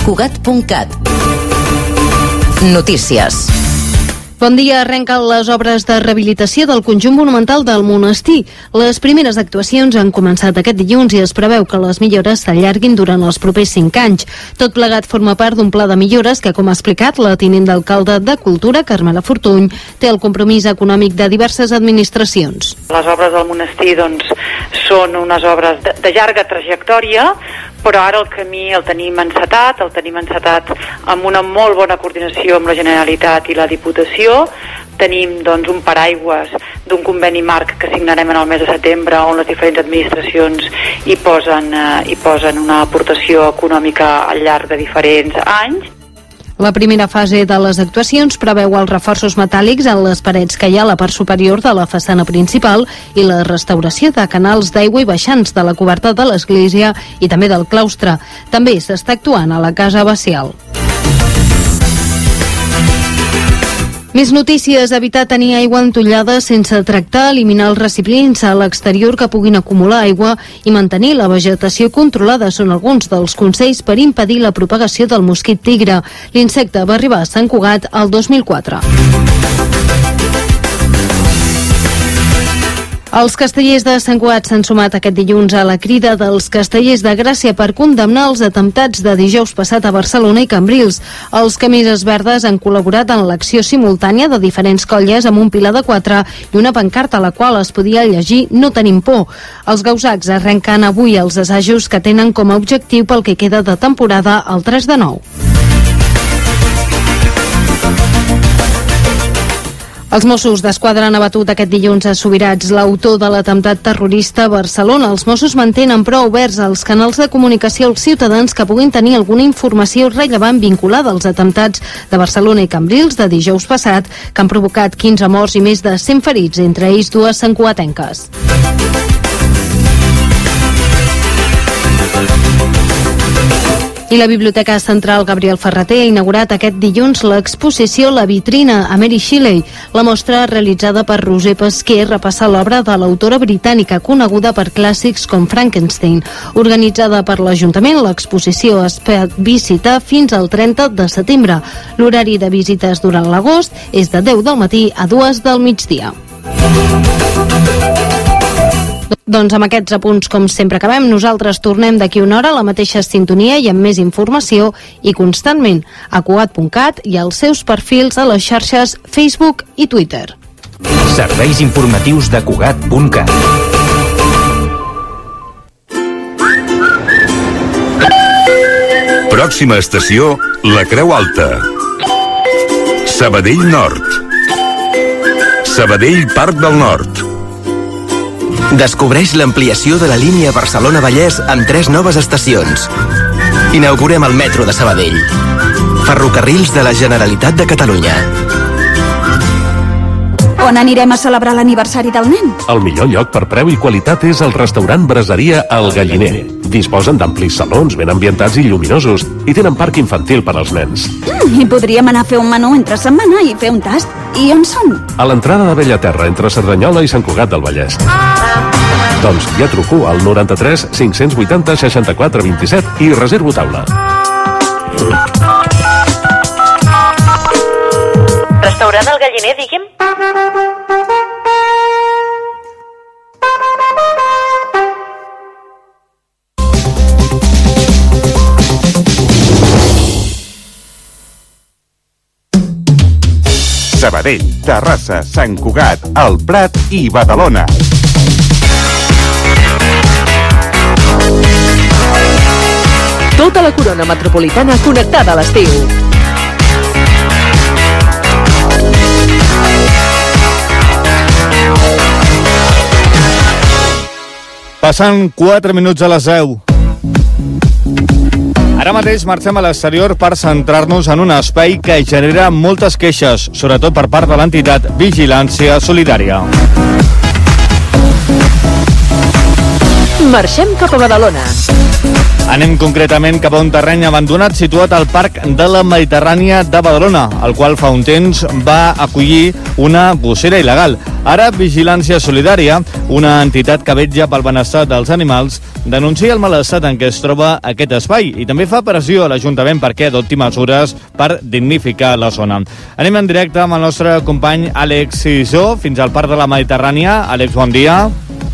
Cugat.cat. Notícies. Bon dia. Arrenquen les obres de rehabilitació del conjunt monumental del monestir. Les primeres actuacions han començat aquest dilluns i es preveu que les millores s'allarguin durant els propers 5 anys. Tot plegat forma part d'un pla de millores que, com ha explicat la tinent d'alcalde de Cultura, Carmela Fortuny, té el compromís econòmic de diverses administracions. Les obres del monestir són unes obres de llarga trajectòria, però ara el camí el tenim encetat amb una molt bona coordinació amb la Generalitat i la Diputació. Tenim un paraigües d'un conveni marc que signarem en el mes de setembre, on les diferents administracions hi posen una aportació econòmica al llarg de diferents anys. La primera fase de les actuacions preveu els reforços metàl·lics en les parets que hi ha a la part superior de la façana principal i la restauració de canals d'aigua i baixants de la coberta de l'església i també del claustre. També s'està actuant a la casa abacial. Més notícies. Evitar tenir aigua entollada sense tractar, eliminar els recipients a l'exterior que puguin acumular aigua i mantenir la vegetació controlada són alguns dels consells per impedir la propagació del mosquit tigre. L'insecte va arribar a Sant Cugat el 2004. Els castellers de Sant Cugat s'han sumat aquest dilluns a la crida dels castellers de Gràcia per condemnar els atemptats de dijous passat a Barcelona i Cambrils. Els camises verdes han col·laborat en l'acció simultània de diferents colles amb un pilar de 4 i una pancarta a la qual es podia llegir "No tenim por". Els gausacs arrenquen avui els assajos que tenen com a objectiu pel que queda de temporada el 3 de 9. Els Mossos d'Esquadra han abatut aquest dilluns a Subirats l'autor de l'atemptat terrorista a Barcelona. Els Mossos mantenen però oberts els canals de comunicació als ciutadans que puguin tenir alguna informació rellevant vinculada als atemptats de Barcelona i Cambrils de dijous passat, que han provocat 15 morts i més de 100 ferits, entre ells 2 santcugatenques. I la Biblioteca Central Gabriel Ferrater ha inaugurat aquest dilluns l'exposició La Vitrina a Mary Shelley. La mostra, realitzada per Roser Pesquer, repassa l'obra de l'autora britànica coneguda per clàssics com Frankenstein. Organitzada per l'Ajuntament, l'exposició es pot visitar fins al 30 de setembre. L'horari de visites durant l'agost és de 10 del matí a 2 del migdia. Doncs amb aquests apunts, com sempre acabem, nosaltres tornem d'aquí una hora a la mateixa sintonia i amb més informació i constantment a Cugat.cat i als seus perfils a les xarxes Facebook i Twitter. Serveis informatius de Cugat.cat. Pròxima estació, la Creu Alta. Sabadell Nord. Sabadell Parc del Nord. Descobreix l'ampliació de la línia Barcelona-Vallès amb 3 noves estacions. Inaugurem el metro de Sabadell. Ferrocarrils de la Generalitat de Catalunya. On anirem a celebrar l'aniversari del nen? El millor lloc per preu i qualitat és el restaurant Braseria El Galliner. Disposen d'amplis salons ben ambientats i lluminosos i tenen parc infantil per als nens. I podríem anar a fer un menú entre setmana i fer un tast. I on són? A l'entrada de Bellaterra, entre Cerdanyola i Sant Cugat del Vallès. Doncs ja truco al 93 580 64 27 i reservo taula. Restaurant El Galliner, digui'm. Sabadell, Terrassa, Sant Cugat, El Prat i Badalona. Tota la corona metropolitana connectada a l'estiu. Passant 4 minuts a les 10. Ara mateix marxem a l'exterior per centrar-nos en un espai que genera moltes queixes, sobretot per part de l'entitat Vigilància Solidària. Marxem cap a Badalona. Anem concretament cap a un terreny abandonat situat al Parc de la Mediterrània de Badalona, el qual fa un temps va acollir una gossera il·legal. Ara, Vigilància Solidària, una entitat que vetlla pel benestar dels animals, denuncia el mal estat en què es troba aquest espai i també fa pressió a l'Ajuntament perquè adopti mesures per dignificar la zona. Anem en directe amb el nostre company Àlex Sisó fins al Parc de la Mediterrània. Àlex, bon dia.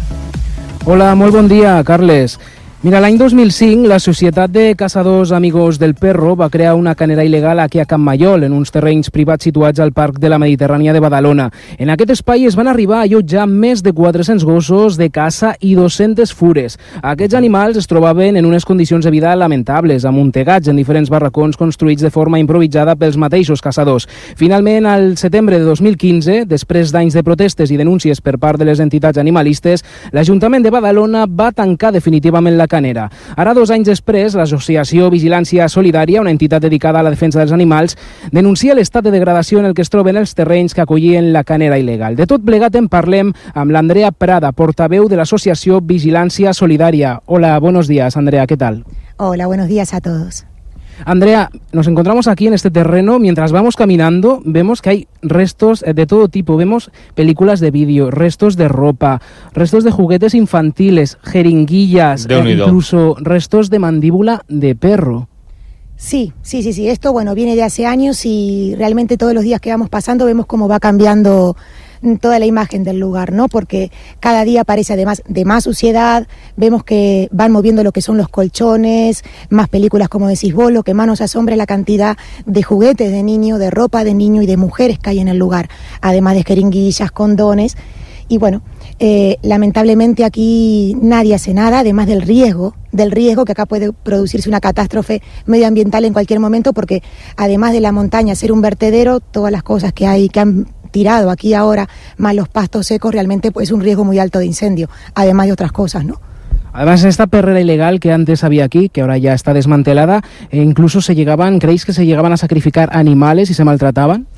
Hola, molt bon dia, Carles. Mira, l'any 2005, la Societat de Caçadors Amigos del Perro va crear una canera il·legal aquí a Can Maiol, en uns terrenys privats situats al Parc de la Mediterrània de Badalona. En aquest espai es van arribar a allotjar més de 400 gossos de caça i 200 fures. Aquests animals es trobaven en unes condicions de vida lamentables, amuntegats en diferents barracons construïts de forma improvisada pels mateixos caçadors. Finalment, al setembre de 2015, després d'anys de protestes i denúncies per part de les entitats animalistes, l'Ajuntament de Badalona va tancar definitivament la canera. Ara, 2 anys després, l'associació Vigilància Solidària, una entitat dedicada a la defensa dels animals, denuncia l'estat de degradació en el que es troben els terrenys que acollien la canera il·legal. De tot plegat en parlem amb l'Andrea Prada, portaveu de l'associació Vigilància Solidària. Hola, buenos días, Andrea, ¿qué tal? Hola, buenos días a todos. Andrea, nos encontramos aquí en este terreno. Mientras vamos caminando, vemos que hay restos de todo tipo. Vemos películas de vídeo, restos de ropa, restos de juguetes infantiles, jeringuillas, incluso restos de mandíbula de perro. Sí. Esto, viene de hace años y realmente todos los días que vamos pasando vemos cómo va cambiando toda la imagen del lugar, ¿no? Porque cada día aparece además de más suciedad, vemos que van moviendo lo que son los colchones, más películas como decís vos, lo que más nos asombra es la cantidad de juguetes de niño, de ropa de niño y de mujeres que hay en el lugar, además de jeringuillas, condones, y lamentablemente aquí nadie hace nada, además del riesgo que acá puede producirse una catástrofe medioambiental en cualquier momento, porque además de la montaña ser un vertedero, todas las cosas que han tirado aquí ahora, más los pastos secos, realmente es un riesgo muy alto de incendio, además de otras cosas, ¿no? Además, esta perrera ilegal que antes había aquí, que ahora ya está desmantelada, incluso ¿creéis que se llegaban a sacrificar animales y se maltrataban?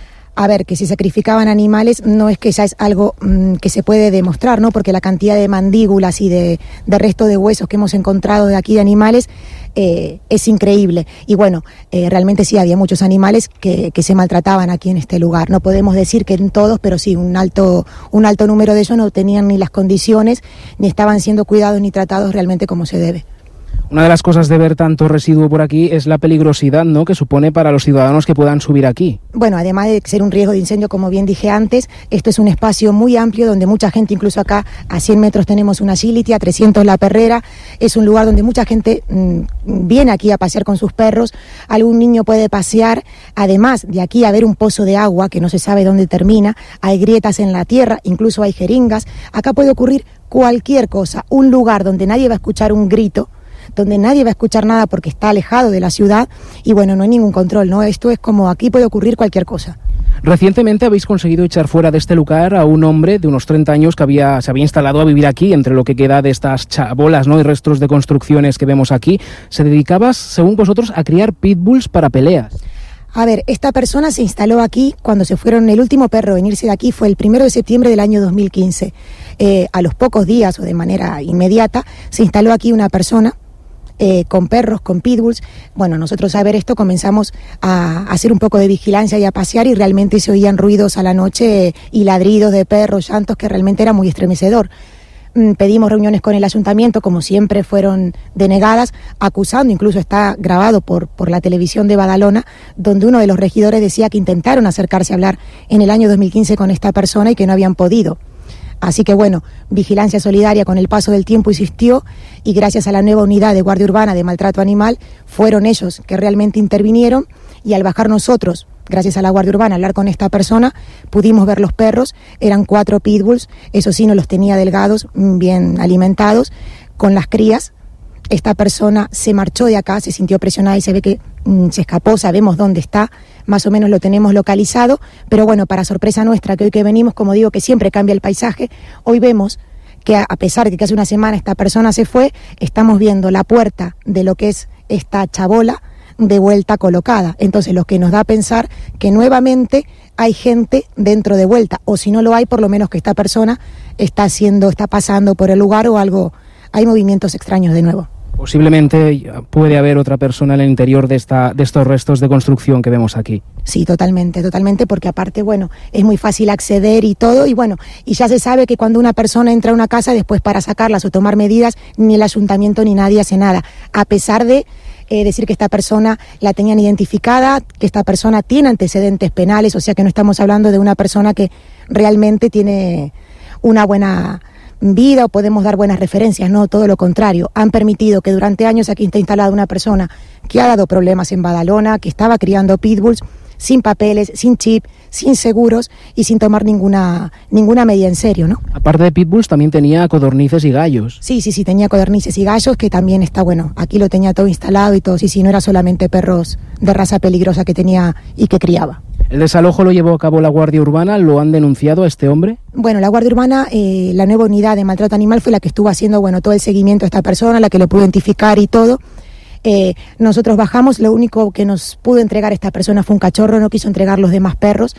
A ver, que si sacrificaban animales no es que ya es algo que se puede demostrar, ¿no? Porque la cantidad de mandíbulas y de resto de huesos que hemos encontrado de aquí de animales es increíble. Y realmente sí había muchos animales que se maltrataban aquí en este lugar. No podemos decir que en todos, pero sí, un alto número de ellos no tenían ni las condiciones, ni estaban siendo cuidados ni tratados realmente como se debe. Una de las cosas de ver tanto residuo por aquí es la peligrosidad, ¿no?, que supone para los ciudadanos que puedan subir aquí. Bueno, además de ser un riesgo de incendio, como bien dije antes, esto es un espacio muy amplio donde mucha gente, incluso acá a 100 metros tenemos una agility, a 300 la perrera, es un lugar donde mucha gente viene aquí a pasear con sus perros, algún niño puede pasear, además de aquí haber un pozo de agua que no se sabe dónde termina, hay grietas en la tierra, incluso hay jeringas, acá puede ocurrir cualquier cosa, un lugar donde nadie va a escuchar un grito, donde nadie va a escuchar nada porque está alejado de la ciudad y no hay ningún control, ¿no? Esto es como aquí puede ocurrir cualquier cosa. Recientemente habéis conseguido echar fuera de este lugar a un hombre de unos 30 años que se había instalado a vivir aquí, entre lo que queda de estas chabolas, ¿no?, y restos de construcciones que vemos aquí. Se dedicaba, según vosotros, a criar pitbulls para peleas. A ver, esta persona se instaló aquí cuando se fueron, el último perro en irse de aquí fue el 1 de septiembre del año 2015. A los pocos días o de manera inmediata se instaló aquí una persona con perros, con pitbulls. Nosotros a ver esto comenzamos a hacer un poco de vigilancia y a pasear y realmente se oían ruidos a la noche y ladridos de perros, llantos, que realmente era muy estremecedor. Pedimos reuniones con el ayuntamiento, como siempre fueron denegadas, acusando, incluso está grabado por la televisión de Badalona, donde uno de los regidores decía que intentaron acercarse a hablar en el año 2015 con esta persona y que no habían podido. Así que Vigilància Solidària con el paso del tiempo insistió y gracias a la nueva unidad de Guardia Urbana de Maltrato Animal fueron ellos que realmente intervinieron y al bajar nosotros, gracias a la Guardia Urbana, a hablar con esta persona, pudimos ver los perros, eran 4 pitbulls, eso sí, no los tenía delgados, bien alimentados, con las crías. Esta persona se marchó de acá, se sintió presionada y se ve que se escapó, sabemos dónde está, más o menos lo tenemos localizado, pero para sorpresa nuestra, que hoy que venimos, como digo, que siempre cambia el paisaje, hoy vemos que a pesar de que hace una semana esta persona se fue, estamos viendo la puerta de lo que es esta chabola de vuelta colocada. Entonces, lo que nos da a pensar que nuevamente hay gente dentro de vuelta, o si no lo hay, por lo menos que esta persona está pasando por el lugar o algo, hay movimientos extraños de nuevo. Posiblemente puede haber otra persona en el interior de estos restos de construcción que vemos aquí. Sí, totalmente, porque aparte, bueno, es muy fácil acceder y todo, y bueno, y ya se sabe que cuando una persona entra a una casa, después para sacarlas o tomar medidas, ni el ayuntamiento ni nadie hace nada, a pesar de decir que esta persona la tenían identificada, que esta persona tiene antecedentes penales, o sea que no estamos hablando de una persona que realmente tiene una buena vida o podemos dar buenas referencias, no, todo lo contrario. Han permitido que durante años aquí esté instalada una persona que ha dado problemas en Badalona, que estaba criando pitbulls, sin papeles, sin chip, sin seguros y sin tomar ninguna medida en serio, ¿no? Aparte de pitbulls también tenía codornices y gallos. Sí, tenía codornices y gallos, que también está, bueno, aquí lo tenía todo instalado y todo, sí, no era solamente perros de raza peligrosa que tenía y que criaba. ¿El desalojo lo llevó a cabo la Guardia Urbana? ¿Lo han denunciado a este hombre? Bueno, la Guardia Urbana, la nueva unidad de maltrato animal fue la que estuvo haciendo, bueno, todo el seguimiento a esta persona, la que lo pudo identificar y todo. Nosotros bajamos, lo único que nos pudo entregar esta persona fue un cachorro, no quiso entregar los demás perros.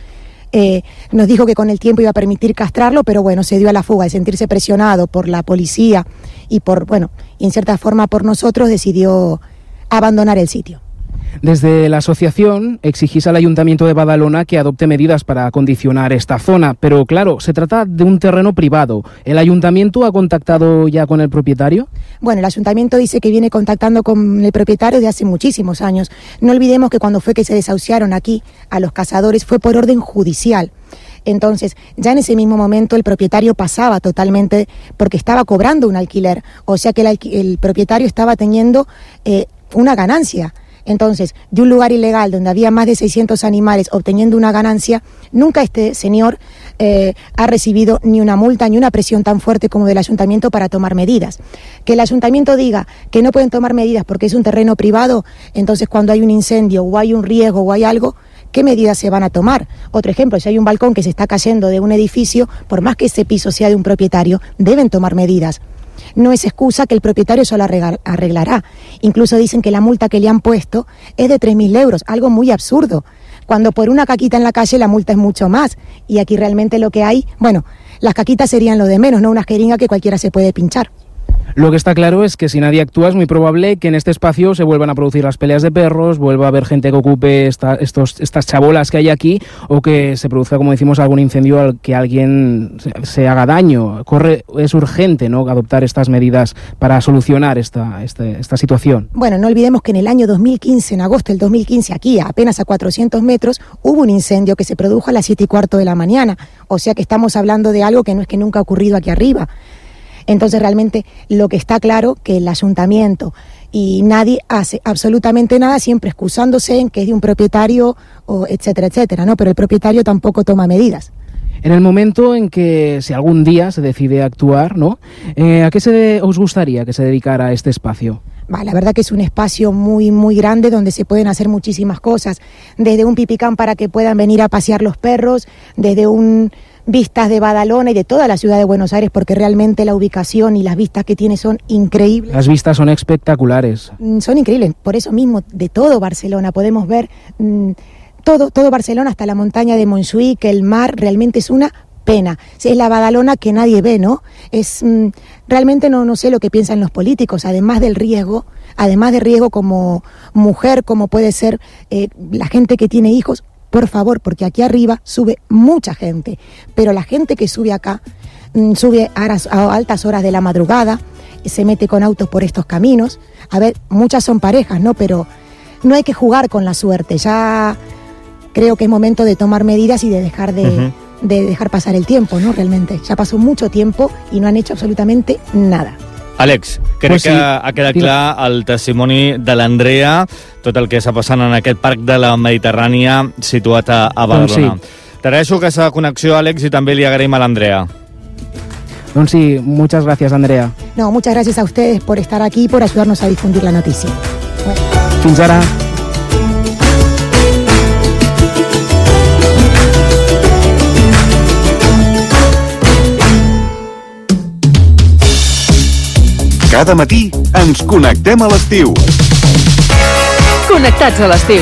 Nos dijo que con el tiempo iba a permitir castrarlo, pero bueno, se dio a la fuga de sentirse presionado por la policía y en cierta forma por nosotros, decidió abandonar el sitio. Desde la asociación exigís al Ayuntamiento de Badalona que adopte medidas para acondicionar esta zona, pero claro, se trata de un terreno privado. ¿El Ayuntamiento ha contactado ya con el propietario? Bueno, el Ayuntamiento dice que viene contactando con el propietario de hace muchísimos años. No olvidemos que cuando fue que se desahuciaron aquí a los cazadores fue por orden judicial. Entonces, ya en ese mismo momento el propietario pasaba totalmente porque estaba cobrando un alquiler, o sea que el propietario estaba teniendo una ganancia. Entonces, de un lugar ilegal donde había más de 600 animales obteniendo una ganancia, nunca este señor ha recibido ni una multa ni una presión tan fuerte como del ayuntamiento para tomar medidas. Que el ayuntamiento diga que no pueden tomar medidas porque es un terreno privado, entonces cuando hay un incendio o hay un riesgo o hay algo, ¿qué medidas se van a tomar? Otro ejemplo, si hay un balcón que se está cayendo de un edificio, por más que ese piso sea de un propietario, deben tomar medidas. No es excusa que el propietario solo arreglará. Incluso dicen que la multa que le han puesto es de 3.000 euros, algo muy absurdo, cuando por una caquita en la calle la multa es mucho más. Y aquí realmente lo que hay, bueno, las caquitas serían lo de menos, no una jeringa que cualquiera se puede pinchar. Lo que está claro es que si nadie actúa es muy probable que en este espacio se vuelvan a producir las peleas de perros, vuelva a haber gente que ocupe estas chabolas que hay aquí o que se produzca, como decimos, algún incendio al que alguien se haga daño. Es urgente, ¿no?, adoptar estas medidas para solucionar esta situación. Bueno, no olvidemos que en el año 2015, en agosto del 2015, aquí apenas a 400 metros, hubo un incendio que se produjo a las 7:15 de la mañana. O sea que estamos hablando de algo que no es que nunca ha ocurrido aquí arriba. Entonces realmente lo que está claro que el ayuntamiento y nadie hace absolutamente nada, siempre excusándose en que es de un propietario, o etcétera, etcétera, ¿no? Pero el propietario tampoco toma medidas. En el momento en que, si algún día se decide actuar, ¿no?, ¿a qué os gustaría que se dedicara este espacio? La verdad que es un espacio muy, muy grande donde se pueden hacer muchísimas cosas, desde un pipicán para que puedan venir a pasear los perros, desde vistas de Badalona y de toda la ciudad de Buenos Aires, porque realmente la ubicación y las vistas que tiene son increíbles. Las vistas son espectaculares. Son increíbles, por eso mismo, de todo Barcelona podemos ver todo Barcelona, hasta la montaña de Montjuïc, el mar, realmente es una pena. Es la Badalona que nadie ve, ¿no? Realmente no sé lo que piensan los políticos, además de riesgo como mujer, como puede ser la gente que tiene hijos. Por favor, porque aquí arriba sube mucha gente, pero la gente que sube acá sube a altas horas de la madrugada, se mete con autos por estos caminos. A ver, muchas son parejas, ¿no? Pero no hay que jugar con la suerte. Ya creo que es momento de tomar medidas y de dejar de dejar pasar el tiempo, ¿no? Realmente, ya pasó mucho tiempo y no han hecho absolutamente nada. Àlex, crec que ha quedat clar el testimoni de l'Andrea, tot el que està passant en aquest parc de la Mediterrània situat a Badalona. T'agraeixo aquesta connexió, Àlex, i també li agraïm a l'Andrea. Doncs sí, muchas gracias, Andrea. No, muchas gracias a ustedes por estar aquí y por ayudarnos a difundir la noticia. Bueno. Fins ara. Cada matí ens connectem a l'estiu. Connectats a l'estiu.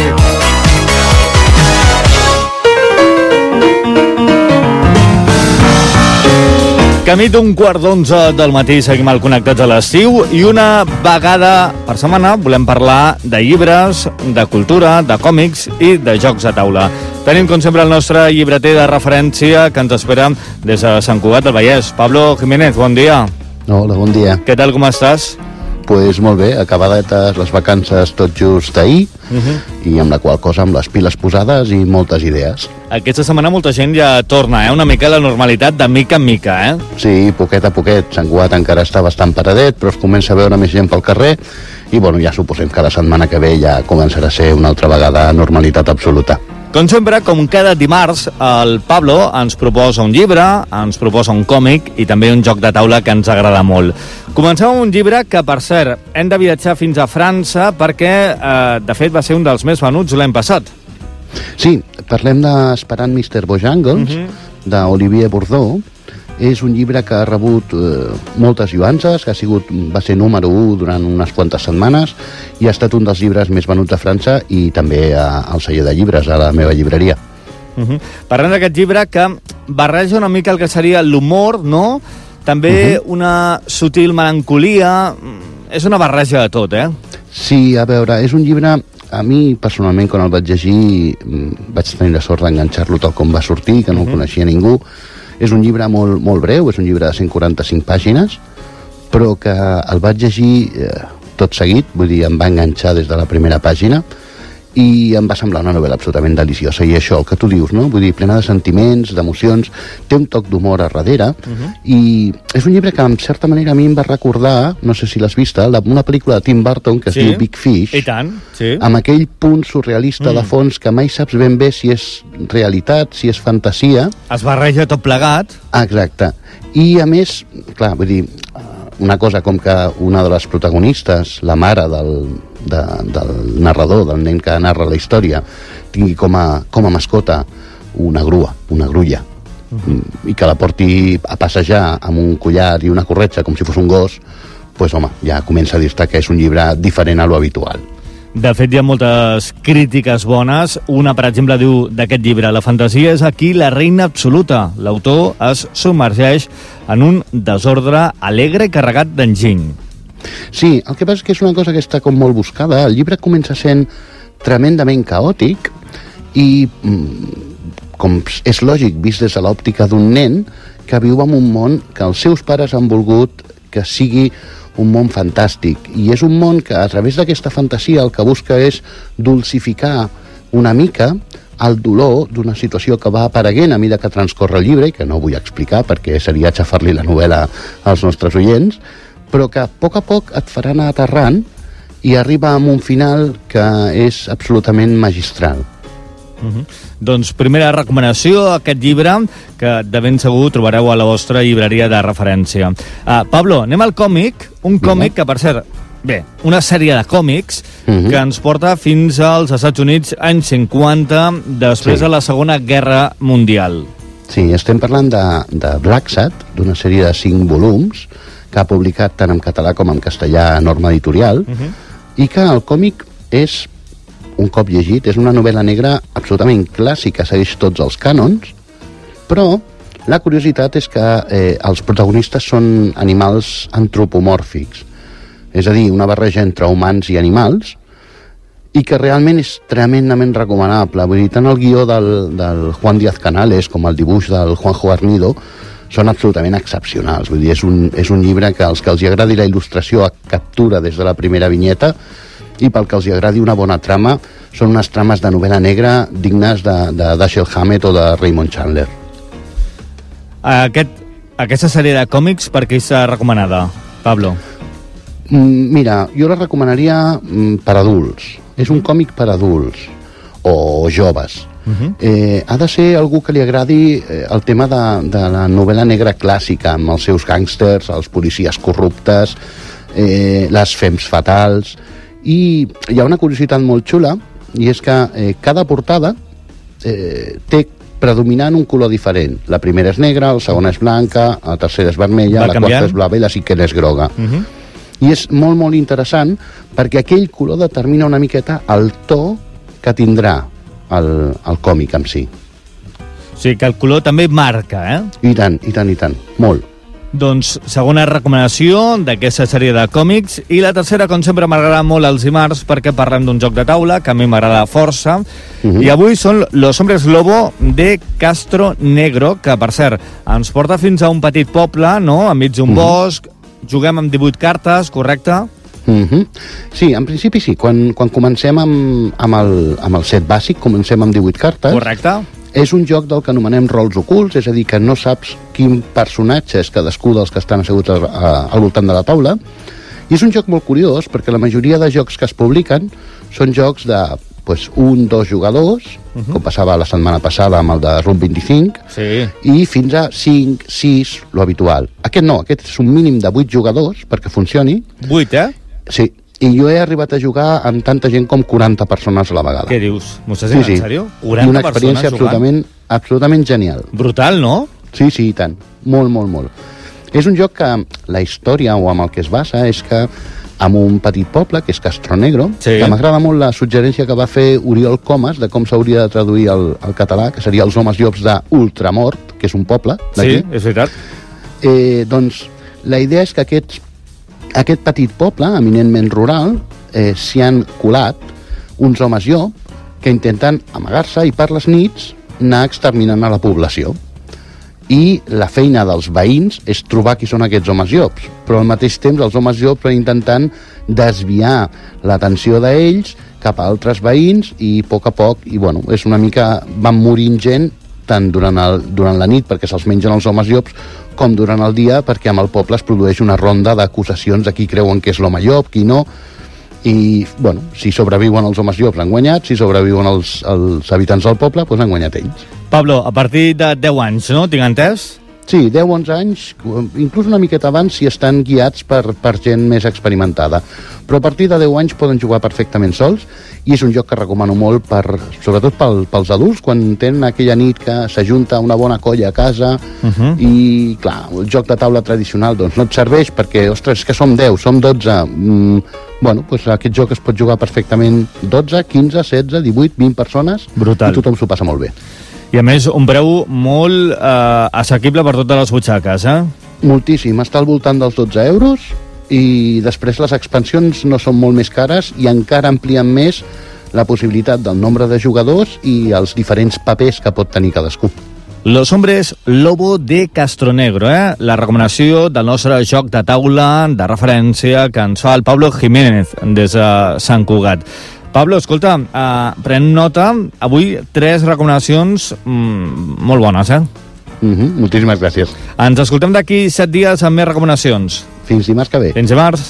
Camí d'un 11:15 del matí, seguim al Connectats a l'estiu i una vegada per setmana volem parlar de llibres, de cultura, de còmics i de jocs de taula. Tenim, com sempre, el nostre llibreter de referència que ens espera des de Sant Cugat del Vallès. Pablo Jiménez, bon dia. Hola, bon dia. Què tal, com estàs? Pues molt bé, acabadetes les vacances tot just ahir, i amb la qual cosa amb les piles posades i moltes idees. Aquesta setmana molta gent ja torna, una mica a la normalitat de mica en mica, Sí, poquet a poquet. Sant Cugat encara està bastant paradet, però es comença a veure més gent pel carrer i, bueno, ja suposem que la setmana que ve ja començarà a ser una altra vegada normalitat absoluta. Com sempre, com cada dimarts, el Pablo ens proposa un llibre, ens proposa un còmic i també un joc de taula que ens agrada molt. Comencem amb un llibre que, per cert, hem de viatjar fins a França perquè, de fet, va ser un dels més venuts l'any passat. Sí, parlem d'Esperant Mr. Bojangles, d'Olivier Bourdeau. És un llibre que ha rebut moltes lloances, que va ser número 1 durant unes quantes setmanes i ha estat un dels llibres més venuts a França i també al celler de llibres, a la meva llibreria. Parlem d'aquest llibre que barreja una mica el que seria l'humor, no? També una sutil melancolia. És una barreja de tot, Sí, a veure, és un llibre... A mi, personalment, quan el vaig llegir, vaig tenir la sort d'enganxar-lo tal com va sortir, que no el coneixia ningú. És un llibre molt, molt breu, és un llibre de 145 pàgines, però que el vaig llegir tot seguit, vull dir, em va enganxar des de la primera pàgina i em va semblar una novel·la absolutament deliciosa. I això, el que tu dius, no? Vull dir, plena de sentiments, d'emocions, té un toc d'humor a darrere, i és un llibre que, en certa manera, a mi em va recordar, no sé si l'has vista, una pel·lícula de Tim Burton que es diu Big Fish, i tant, sí, amb aquell punt surrealista de fons que mai saps ben bé si és realitat, si és fantasia. Es barreja tot plegat. Exacte. I, a més, clar, vull dir, una cosa com que una de les protagonistes, la mare del narrador, del nen que narra la història, tingui com a mascota una grua, una grulla, i que la porti a passejar amb un collar i una corretja com si fos un gos, doncs, home, ja comença a dir-te que és un llibre diferent a lo habitual. De fet, hi ha moltes crítiques bones. Una, per exemple, diu d'aquest llibre: la fantasia és aquí la reina absoluta. L'autor es submergeix en un desordre alegre i carregat d'enginy. Sí, el que passa és que és una cosa que està com molt buscada. El llibre comença sent tremendament caòtic i, com és lògic, vist des de l'òptica d'un nen que viu en un món que els seus pares han volgut que sigui un món fantàstic. I és un món que, a través d'aquesta fantasia, el que busca és dulcificar una mica el dolor d'una situació que va apareguent a mesura que transcorre el llibre, i que no vull explicar perquè seria aixafar-li la novel·la als nostres oients, però que a poc et farà anar aterrant i arriba a un final que és absolutament magistral. Doncs primera recomanació, aquest llibre, que de ben segur trobareu a la vostra llibreria de referència. Pablo, anem al còmic, un còmic que, per cert, una sèrie de còmics que ens porta fins als Estats Units, anys 50, després de la Segona Guerra Mundial. Sí, estem parlant de Blacksad, d'una sèrie de 5 volums, que ha publicat tant en català com en castellà Norma Editorial, i que el còmic és, un cop llegit, és una novel·la negra absolutament clàssica, segueix tots els cànons, però la curiositat és que els protagonistes són animals antropomòrfics, és a dir, una barreja entre humans i animals, i que realment és tremendament recomanable. Vull dir, tant el guió del Juan Díaz Canales com el dibuix del Juanjo Garnido són absolutament excepcionals. Vull dir, és un llibre que els agradi la il·lustració captura des de la primera vinyeta, i pel que els agradi una bona trama, són unes trames de novel·la negra dignes de Dashiell Hammett o de Raymond Chandler. Aquesta sèrie de còmics, per què està recomanada, Pablo? Mira, jo la recomanaria per adults. És un còmic per adults o joves. Ha de ser algú que li agradi el tema de la novel·la negra clàssica, amb els seus gàngsters, els policies corruptes, les fems fatals. I hi ha una curiositat molt xula, i és que cada portada té predominant un color diferent. La primera és negra, la segona és blanca, la tercera és vermella, la quarta és blava i la cinquena és groga. I és molt, molt interessant perquè aquell color determina una miqueta el to que tindrà el còmic en si. O sigui que el color també marca, I tant, molt. Doncs segona recomanació d'aquesta sèrie de còmics. I la tercera, com sempre, m'agrada molt els dimarts perquè parlem d'un joc de taula que a mi m'agrada força. I avui són Los Hombres Lobo de Castro Negro, que, per cert, ens porta fins a un petit poble, no?, enmig d'un bosc. Juguem amb 18 cartes, correcte? Sí, en principi sí. Quan comencem amb el set bàsic, comencem amb 18 cartes. Correcte. És un joc del que anomenem rols ocults, és a dir, que no saps quin personatge és cadascú dels que estan asseguts al voltant de la taula. I és un joc molt curiós, perquè la majoria de jocs que es publiquen són jocs de 1, 2 jugadors, com passava la setmana passada amb el de Room 25, i fins a 5, 6, lo habitual. Aquest no, aquest és un mínim de 8 jugadors perquè funcioni. 8, Sí, i jo he arribat a jugar amb tanta gent com 40 persones a la vegada. Què dius? M'ho estàs dient, en sèrio? 40 I una experiència absolutament genial. Brutal, no? Sí, i tant. Molt, molt, molt. És un joc que la història o amb el que es basa és que amb un petit poble, que és Castro Negro, que m'agrada molt la suggerència que va fer Oriol Comas de com s'hauria de traduir al català, que seria els homes llops d'Ultramort, que és un poble d'aquí. Sí, és veritat. Doncs la idea és que aquest petit poble, eminentment rural, s'hi han colat uns homes llop que intenten amagar-se i per les nits anar exterminant a la població. I la feina dels veïns és trobar qui són aquests homes llops, però al mateix temps els homes llops van intentant desviar l'atenció d'ells cap a altres veïns i a poc, i bueno, és una mica... van morint gent tant durant la nit perquè se'ls mengen els homes llops com durant el dia perquè amb el poble es produeix una ronda d'acusacions de qui creuen que és l'home llop, qui no, i bueno, si sobreviuen els homes llops han guanyat, si sobreviuen els habitants del poble, doncs han guanyat ells. Pablo, a partir de 10 anys, no? Tinc entès? Sí, 10-11 anys, inclús una miqueta abans si estan guiats per gent més experimentada. Però a partir de 10 anys poden jugar perfectament sols i és un joc que recomano molt, sobretot pels adults, quan tenen aquella nit que s'ajunta una bona colla a casa i, clar, el joc de taula tradicional doncs no et serveix perquè, ostres, és que som 10, som 12... Bueno, doncs aquest joc es pot jugar perfectament 12, 15, 16, 18, 20 persones. Brutal. I tothom s'ho passa molt bé. I a més, un preu molt assequible per totes les butxaques, Moltíssim, està al voltant dels 12 euros i després les expansions no són molt més cares i encara amplien més la possibilitat del nombre de jugadors i els diferents papers que pot tenir cadascú. Los Hombres Lobo de Castro Negro, la recomanació del nostre joc de taula de referència que ens fa el Pablo Jiménez des de Sant Cugat. Pablo, escolta, pren nota, avui 3 recomanacions molt bones, Moltíssimes gràcies. Ens escoltem d'aquí 7 dies amb més recomanacions. Fins dimarts que ve. Fins dimarts.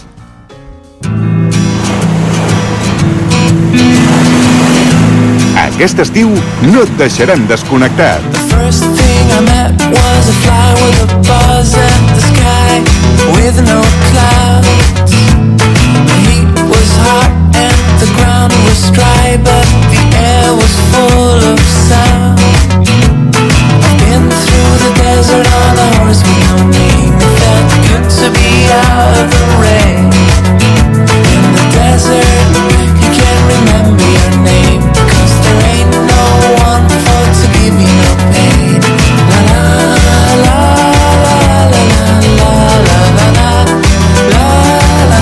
Aquest estiu no et deixarem desconnectat. The first thing I met was a fly with a buzz at the sky with no clouds. The heat was hot and the ground was dry, but the air was full of sound. I've been through the desert on a horse with no name. It felt good to be out of the rain. In the desert, you can't remember your name, 'cause there ain't no one for to give you no pain. La la la la la la la la la la la la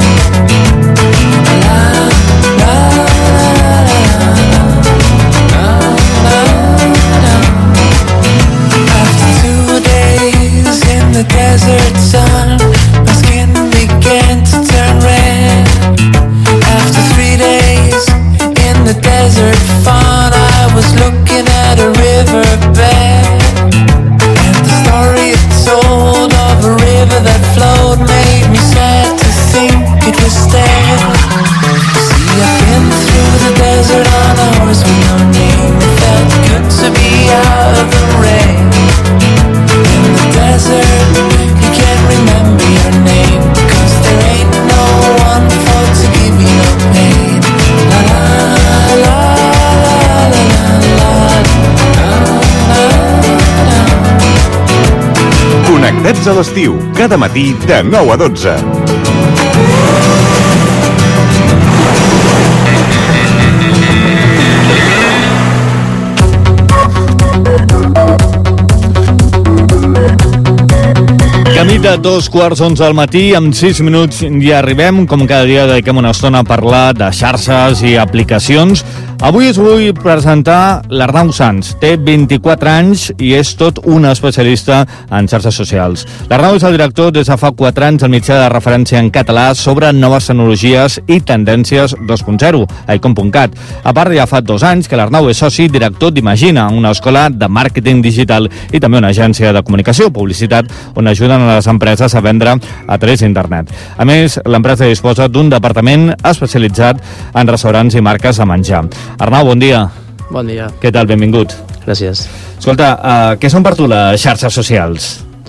After 2 days in the desert sun, my skin began to turn red. After 3 days in the desert fun, I was looking at a riverbed, and the story it told of a river that flowed made me sad to think it was dead. See, I've been through the desert on a horse with no name. It felt good to be out of the rain. In the desert, you can't remember your name, 'cause there ain't no one for to give you no pain. La la la la la la la. Connectats a l'estiu, cada matí de 9 a 12. Camí De 2:15 del matí, amb 6 minuts ja arribem. Com cada dia dediquem una estona a parlar de xarxes i aplicacions. Avui us vull presentar l'Arnau Sans. Té 24 anys i és tot un especialista en xarxes socials. L'Arnau és el director des de fa 4 anys al mitjà de referència en català sobre noves tecnologies i tendències 2.0, icom.cat. A part, ja fa 2 anys que l'Arnau és soci director d'Imagina, una escola de màrqueting digital i també una agència de comunicació, publicitat, on ajuden a les empreses a vendre a través d'internet. A més, l'empresa disposa d'un departament especialitzat en restaurants i marques de menjar. Arnau, bon dia. Bon dia. Què tal? Benvingut. Gràcies. Escolta, què són per tu les xarxes socials?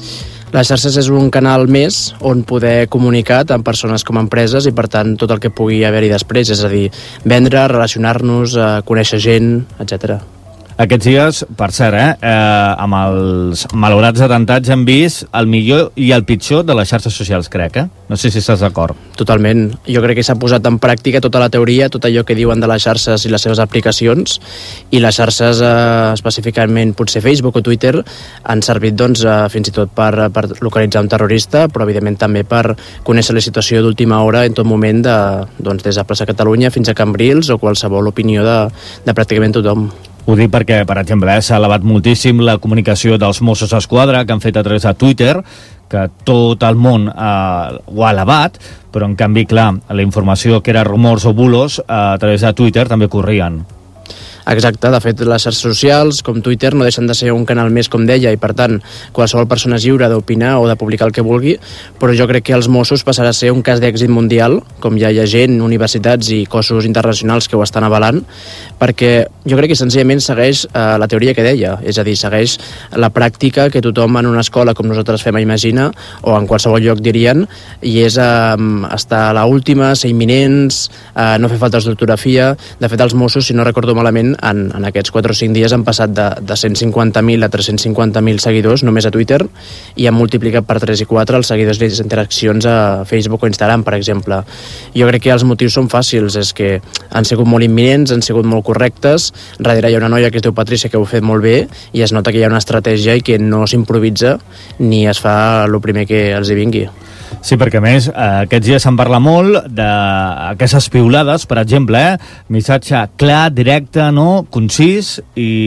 Les xarxes és un canal més on poder comunicar tant persones com empreses i, per tant, tot el que pugui haver-hi després, és a dir, vendre, relacionar-nos, conèixer gent, etc. Aquests dies, per cert, amb els malaurats atentats hem vist el millor i el pitjor de les xarxes socials, crec, No sé si estàs d'acord. Totalment. Jo crec que s'ha posat en pràctica tota la teoria, tot allò que diuen de les xarxes i les seves aplicacions, i les xarxes, específicament potser Facebook o Twitter, han servit doncs, fins i tot per localitzar un terrorista, però evidentment també per conèixer la situació d'última hora en tot moment, des de Plaça Catalunya fins a Cambrils o qualsevol opinió de pràcticament tothom. Ho dic perquè, per exemple, s'ha elevat moltíssim la comunicació dels Mossos d'Esquadra que han fet a través de Twitter, que tot el món ho ha elevat, però en canvi, clar, la informació que era rumors o bulos a través de Twitter també corrien. Exacte, de fet les xarxes socials com Twitter no deixen de ser un canal més, com deia, i per tant qualsevol persona és lliure d'opinar o de publicar el que vulgui, però jo crec que els Mossos passarà a ser un cas d'èxit mundial, com ja hi ha gent, universitats i cossos internacionals que ho estan avalant, perquè jo crec que senzillament segueix la teoria que deia, és a dir, segueix la pràctica que tothom en una escola com nosaltres fem a Imagina o en qualsevol lloc dirien, i és estar a l'última, ser imminents, no fer faltes d'ortografia. De fet, els Mossos, si no recordo malament, en aquests 4 o 5 dies han passat de 150.000 a 350.000 seguidors només a Twitter, i han multiplicat per 3 i 4 els seguidors i les interaccions a Facebook o Instagram, per exemple. Jo crec que els motius són fàcils, és que han sigut molt imminents, han sigut molt correctes. Darrere hi ha una noia que es diu Patricia que ho ha fet molt bé i es nota que hi ha una estratègia i que no s'improvisa ni es fa el primer que els hi vingui. Sí, perquè a més, aquests dies se'n parla molt d'aquestes piulades, per exemple, missatge clar, directe, concís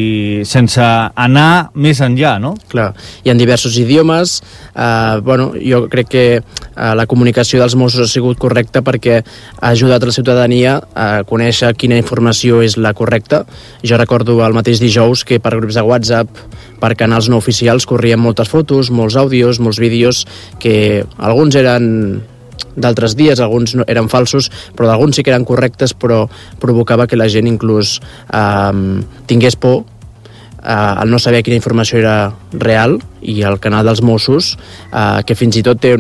i sense anar més enllà, no? Clar, hi ha diversos idiomes. Jo crec que la comunicació dels Mossos ha sigut correcta perquè ha ajudat a la ciutadania a conèixer quina informació és la correcta. Jo recordo el mateix dijous que per grups de WhatsApp, per canals no oficials, corrien moltes fotos, molts àudios, molts vídeos, que alguns eren d'altres dies, alguns eren falsos, però d'alguns sí que eren correctes, però provocava que la gent inclús tingués por al no saber quina informació era real, i el canal dels Mossos, que fins i tot té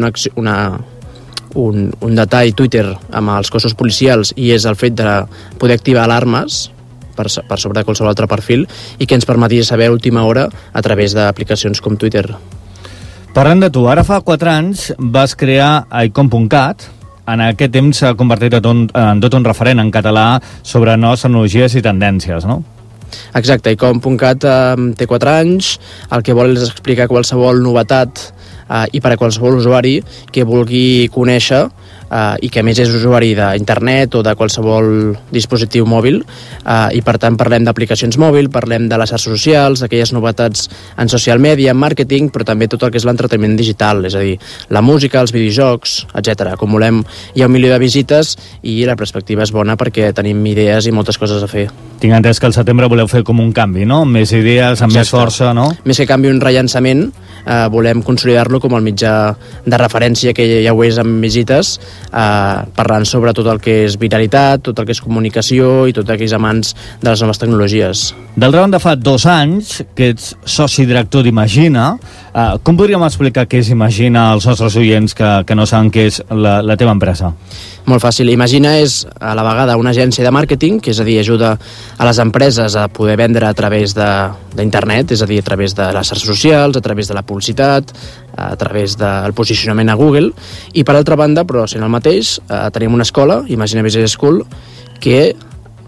un detall Twitter amb els cossos policials, i és el fet de poder activar alarmes per sobre de qualsevol altre perfil, i que ens permetia saber a última hora a través d'aplicacions com Twitter. Parlant de tu, ara fa 4 anys vas crear icom.cat. En aquest temps s'ha convertit en tot un referent en català sobre noves tecnologies i tendències, no? Exacte, icom.cat té 4 anys. El que vol és explicar qualsevol novetat i per a qualsevol usuari que vulgui conèixer i que a més és usuari d'internet o de qualsevol dispositiu mòbil, i per tant parlem d'aplicacions mòbil, parlem de les xarxes socials, d'aquelles novetats en social media, en màrqueting, però també tot el que és l'entreteniment digital, és a dir, la música, els videojocs, etc. Com volem, hi ha 1 milió de visites i la perspectiva és bona perquè tenim idees i moltes coses a fer. Tinc entès que al setembre voleu fer com un canvi, no? Amb més idees, amb més força, no? Més que canvi, un rellançament. Volem consolidar-lo com el mitjà de referència que ja ho és amb visites, parlant sobre tot el que és viralitat, tot el que és comunicació i tots aquells amants de les noves tecnologies. D'altra banda, fa 2 anys que ets soci director d'Imagina. Com podríem explicar què és Imagina als nostres oients que no saben què és la teva empresa? Molt fàcil. Imagina és a la vegada una agència de màrqueting, que és a dir, ajuda a les empreses a poder vendre a través d'internet, és a dir, a través de les xarxes socials, a través de la publicitat, a través del posicionament a Google, i per altra banda, però sent el mateix, tenim una escola, Imagina Business School, que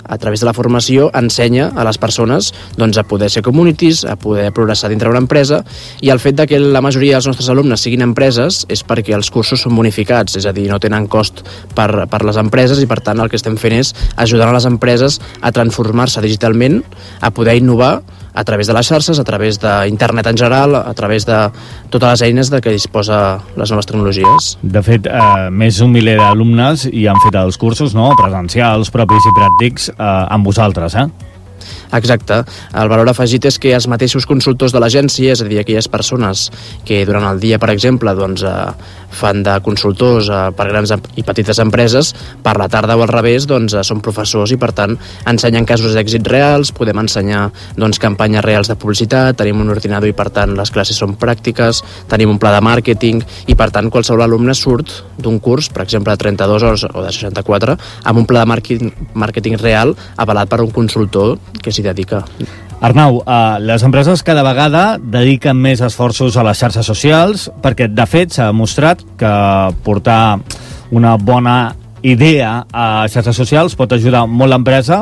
a través de la formació, ensenya a les persones doncs, a poder ser communities, a poder progressar dintre una empresa, i el fet de que la majoria dels nostres alumnes siguin empreses és perquè els cursos són bonificats, és a dir, no tenen cost per les empreses, i per tant el que estem fent és ajudar a les empreses a transformar-se digitalment, a poder innovar a través de les xarxes, a través d'internet en general, a través de totes les eines de què disposa les noves tecnologies. De fet, més d'un miler d'alumnes hi han fet els cursos, no?, presencials, propis i pràctics, amb vosaltres, Exacte. El valor afegit és que els mateixos consultors de l'agència, és a dir, aquelles persones que durant el dia, per exemple, doncs, fan de consultors per grans i petites empreses, per la tarda o al revés doncs, són professors i per tant ensenyen casos d'èxit reals, podem ensenyar doncs, campanyes reals de publicitat, tenim un ordinador i per tant les classes són pràctiques, tenim un pla de màrqueting i per tant qualsevol alumne surt d'un curs, per exemple de 32 hores o de 64, amb un pla de màrqueting real avalat per un consultor que s'hi dedica. Arnau, les empreses cada vegada dediquen més esforços a les xarxes socials perquè, de fet, s'ha demostrat que portar una bona idea a xarxes socials pot ajudar molt l'empresa,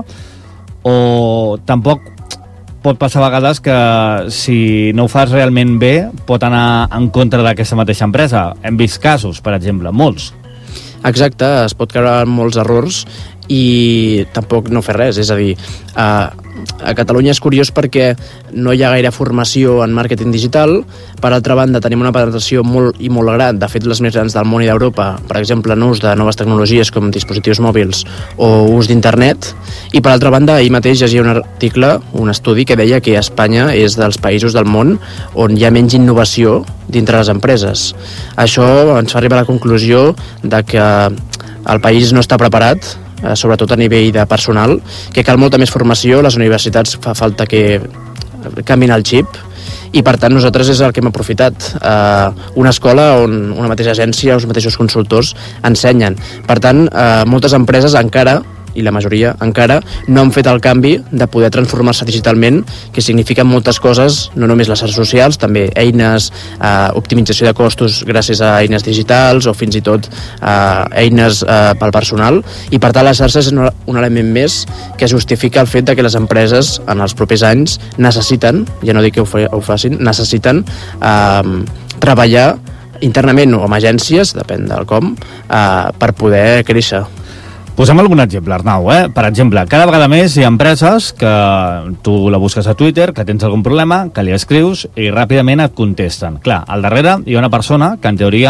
o tampoc pot passar a vegades que si no ho fas realment bé pot anar en contra d'aquesta mateixa empresa. Hem vist casos, per exemple, molts. Exacte, es pot caure en molts errors i tampoc no fer res, és a dir, a Catalunya és curiós perquè no hi ha gaire formació en màrqueting digital. Per altra banda, tenim una penetració molt gran, de fet les més grans del món i d'Europa, per exemple en ús de noves tecnologies com dispositius mòbils o ús d'internet, i per altra banda ahir mateix llegia un article, un estudi que deia que Espanya és dels països del món on hi ha menys innovació dintre les empreses. Això ens fa arribar a la conclusió de que el país no està preparat, sobretot a nivell de personal, que cal molta més formació, les universitats fa falta que canviïn el xip, i per tant nosaltres és el que hem aprofitat, una escola on una mateixa agència, els mateixos consultors ensenyen. Per tant, moltes empreses encara, i la majoria encara, no han fet el canvi de poder transformar-se digitalment, que signifiquen moltes coses, no només les xarxes socials, també eines, optimització de costos gràcies a eines digitals o fins i tot eines pel personal, i per tant les xarxes és un element més que justifica el fet de que les empreses en els propers anys necessiten, ja no dic que ho facin, necessiten treballar internament o amb agències, depèn del com, per poder créixer. Posem algun exemple, Arnau, Per exemple, cada vegada més hi ha empreses que tu la busques a Twitter, que tens algun problema, que li escrius i ràpidament et contesten. Clar, al darrere hi ha una persona que, en teoria,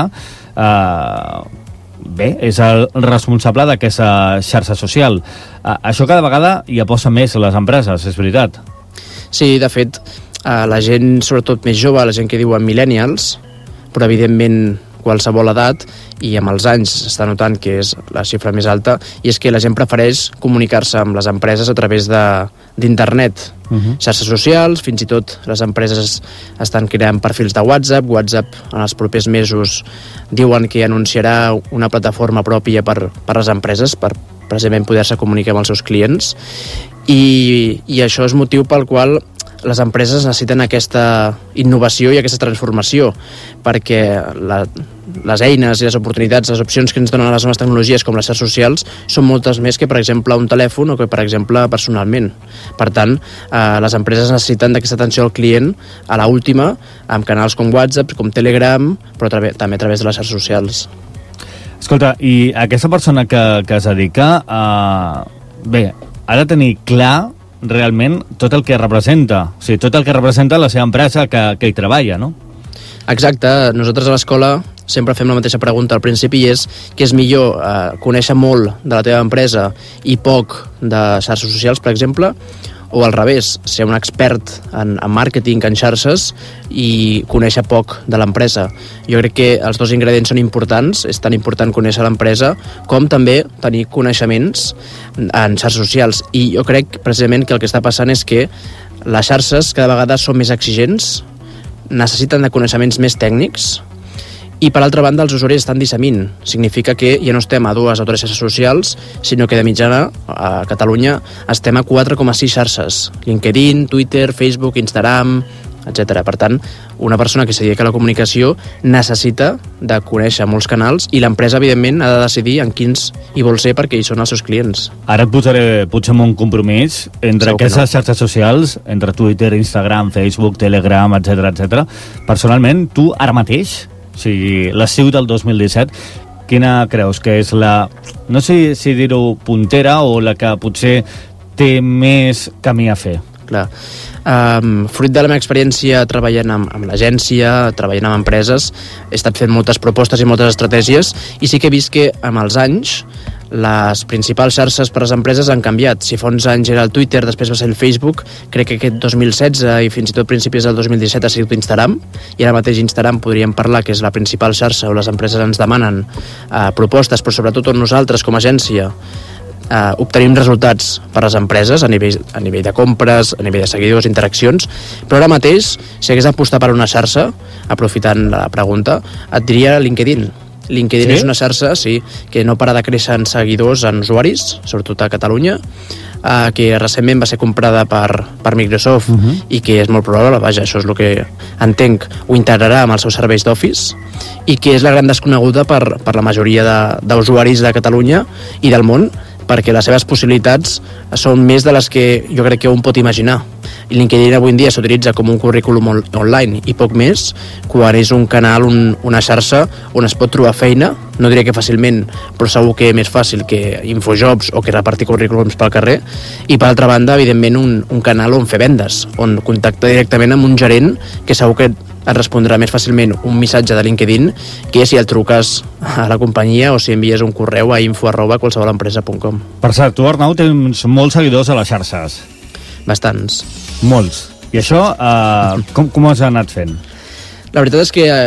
és el responsable d'aquesta xarxa social. Això cada vegada hi aposta més a les empreses, és veritat? Sí, de fet, la gent, sobretot més jove, la gent que diuen millennials, però evidentment qualsevol edat, i amb els anys s'està notant que és la xifra més alta, i és que la gent prefereix comunicar-se amb les empreses a través d'internet, xarxes socials, fins i tot les empreses estan creant perfils de WhatsApp en els propers mesos diuen que anunciarà una plataforma pròpia per les empreses, per precisament poder-se comunicar amb els seus clients, i això és motiu pel qual les empreses necessiten aquesta innovació i aquesta transformació, perquè les eines i les oportunitats, les opcions que ens donen les noves tecnologies com les xarxes socials són moltes més que, per exemple, un telèfon o que, per exemple, personalment. Per tant, les empreses necessiten d'aquesta atenció al client a la última, amb canals com WhatsApp, com Telegram, però també a través de les xarxes socials. Escolta, i aquesta persona que es dedica ha de tenir clar realment tot el que representa, o sigui, tot el que representa la seva empresa que hi treballa, no? Exacte, nosaltres a l'escola sempre fem la mateixa pregunta al principi, i és que és millor conèixer molt de la teva empresa i poc de xarxes socials, per exemple, o al revés, ser un expert en màrqueting, en xarxes, i conèixer poc de l'empresa. Jo crec que els dos ingredients són importants, és tan important conèixer l'empresa com també tenir coneixements en xarxes socials, i jo crec precisament que el que està passant és que les xarxes cada vegada són més exigents, necessiten de coneixements més tècnics, i per altra banda els usuaris estan dissemint. Significa que ja no estem a 2 o 3 xarxes socials, sinó que de mitjana a Catalunya estem a 4,6 xarxes: LinkedIn, Twitter, Facebook, Instagram, etc. Per tant, una persona que se dedica a la comunicació necessita de conèixer molts canals i l'empresa, evidentment, ha de decidir en quins hi vol ser perquè hi són els seus clients. Ara et posaré potser en un compromís entre aquestes xarxes socials, entre Twitter, Instagram, Facebook, Telegram, etc. Personalment, tu ara mateix, o sigui, l'estiu del 2017, quina creus que és la, no sé si dir-ho puntera o la que potser té més camí a fer? Clar. Fruit de la meva experiència treballant amb l'agència, treballant amb empreses, he estat fent moltes propostes i moltes estratègies i sí que he vist que amb els anys les principals xarxes per a les empreses han canviat. Si fa uns anys era el Twitter, després va ser el Facebook, crec que aquest 2016 i fins i tot principis del 2017 ha sigut Instagram, i ara mateix Instagram podríem parlar que és la principal xarxa on les empreses ens demanen propostes, però sobretot on nosaltres com a agència obtenim resultats per a les empreses a nivell de compres, a nivell de seguidors, interaccions, però ara mateix, si hagués d'apostar per una xarxa, aprofitant la pregunta, et diria LinkedIn. LinkedIn és una xarxa, sí, que no para de créixer en seguidors, en usuaris, sobretot a Catalunya, que recentment va ser comprada per Microsoft i que és molt probable, vaja, això és el que entenc, ho integrarà amb els seus serveis d'Office i que és la gran desconeguda per la majoria d'usuaris de Catalunya i del món, perquè les seves possibilitats són més de les que jo crec que un pot imaginar. I LinkedIn avui en dia s'utilitza com un currículum online i poc més, quan és un canal, una xarxa on es pot trobar feina, no diré que fàcilment, però segur que més fàcil que Infojobs o que repartir currículums pel carrer, i per altra banda, evidentment, un canal on fer vendes, on contactar directament amb un gerent que segur que et respondrà més fàcilment un missatge de LinkedIn que si el truques a la companyia o si envies un correu a info@qualsevolempresa.com. Per cert, tu, Arnau, tens molts seguidors a les xarxes. Bastants. Molts. I això, com has anat fent? La veritat és que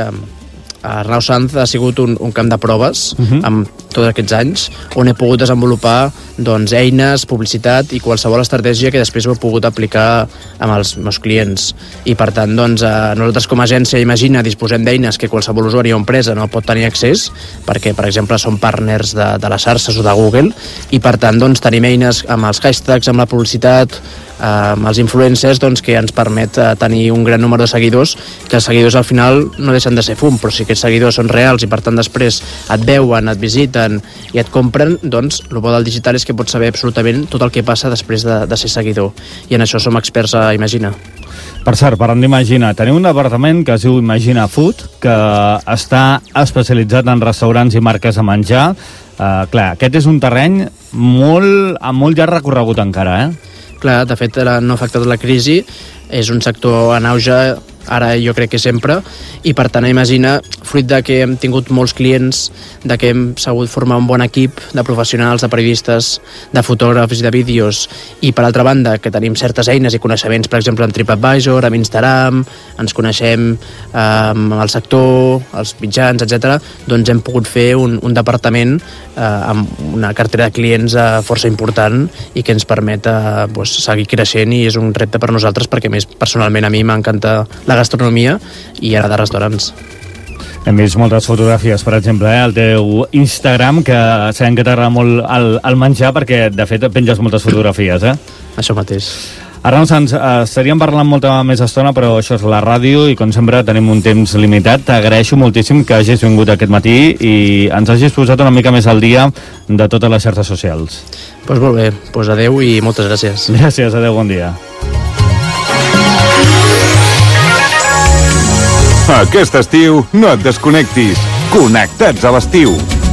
Arnau Sanz ha sigut un camp de proves amb tots aquests anys, on he pogut desenvolupar eines, publicitat i qualsevol estratègia que després ho he pogut aplicar amb els meus clients. I per tant, nosaltres com a agència Imagina disposem d'eines que qualsevol usuari o empresa no pot tenir accés, perquè, per exemple, som partners de les xarxes o de Google, i per tant tenim eines amb els hashtags, amb la publicitat, amb els influencers, que ens permet tenir un gran número de seguidors, que els seguidors al final no deixen de ser fum, però si aquests seguidors són reals i per tant després et veuen, et visiten i et compren, el bo del digital és que pots saber absolutament tot el que passa després de ser seguidor, i en això som experts a Imagina. Per cert, parlant d'Imagina, teniu un departament que es diu Imagina Food, que està especialitzat en restaurants i marques de menjar. Clar, aquest és un terreny amb molt llarg recorregut encara, Clar, de fet, no ha afectat la crisi, és un sector en auge, ara jo crec que sempre, i per tant, Imagina, fruit de que hem tingut molts clients, de que hem sabut formar un bon equip de professionals, de periodistes, de fotògrafs i de vídeos, i per altra banda, que tenim certes eines i coneixements, per exemple, en TripAdvisor, amb Instagram, ens coneixem amb el sector, els mitjans, etc. Doncs hem pogut fer un departament amb una cartera de clients força important i que ens permet seguir creixent, i és un repte per nosaltres perquè, més personalment, a mi m'encanta la gastronomia i ara de restaurants. Hem vist moltes fotografies, per exemple, al teu Instagram, que sabem que t'agrada molt el menjar, perquè, de fet, penges moltes fotografies, Això mateix. Arnau Sanz, estaríem parlant molta més estona, però això és la ràdio i, com sempre, tenim un temps limitat. T'agraeixo moltíssim que hagis vingut aquest matí i ens hagis posat una mica més al dia de totes les xarxes socials. Doncs molt bé, adeu i moltes gràcies. Gràcies, adeu, bon dia. Aquest estiu no et desconnectis. Connectats a l'estiu.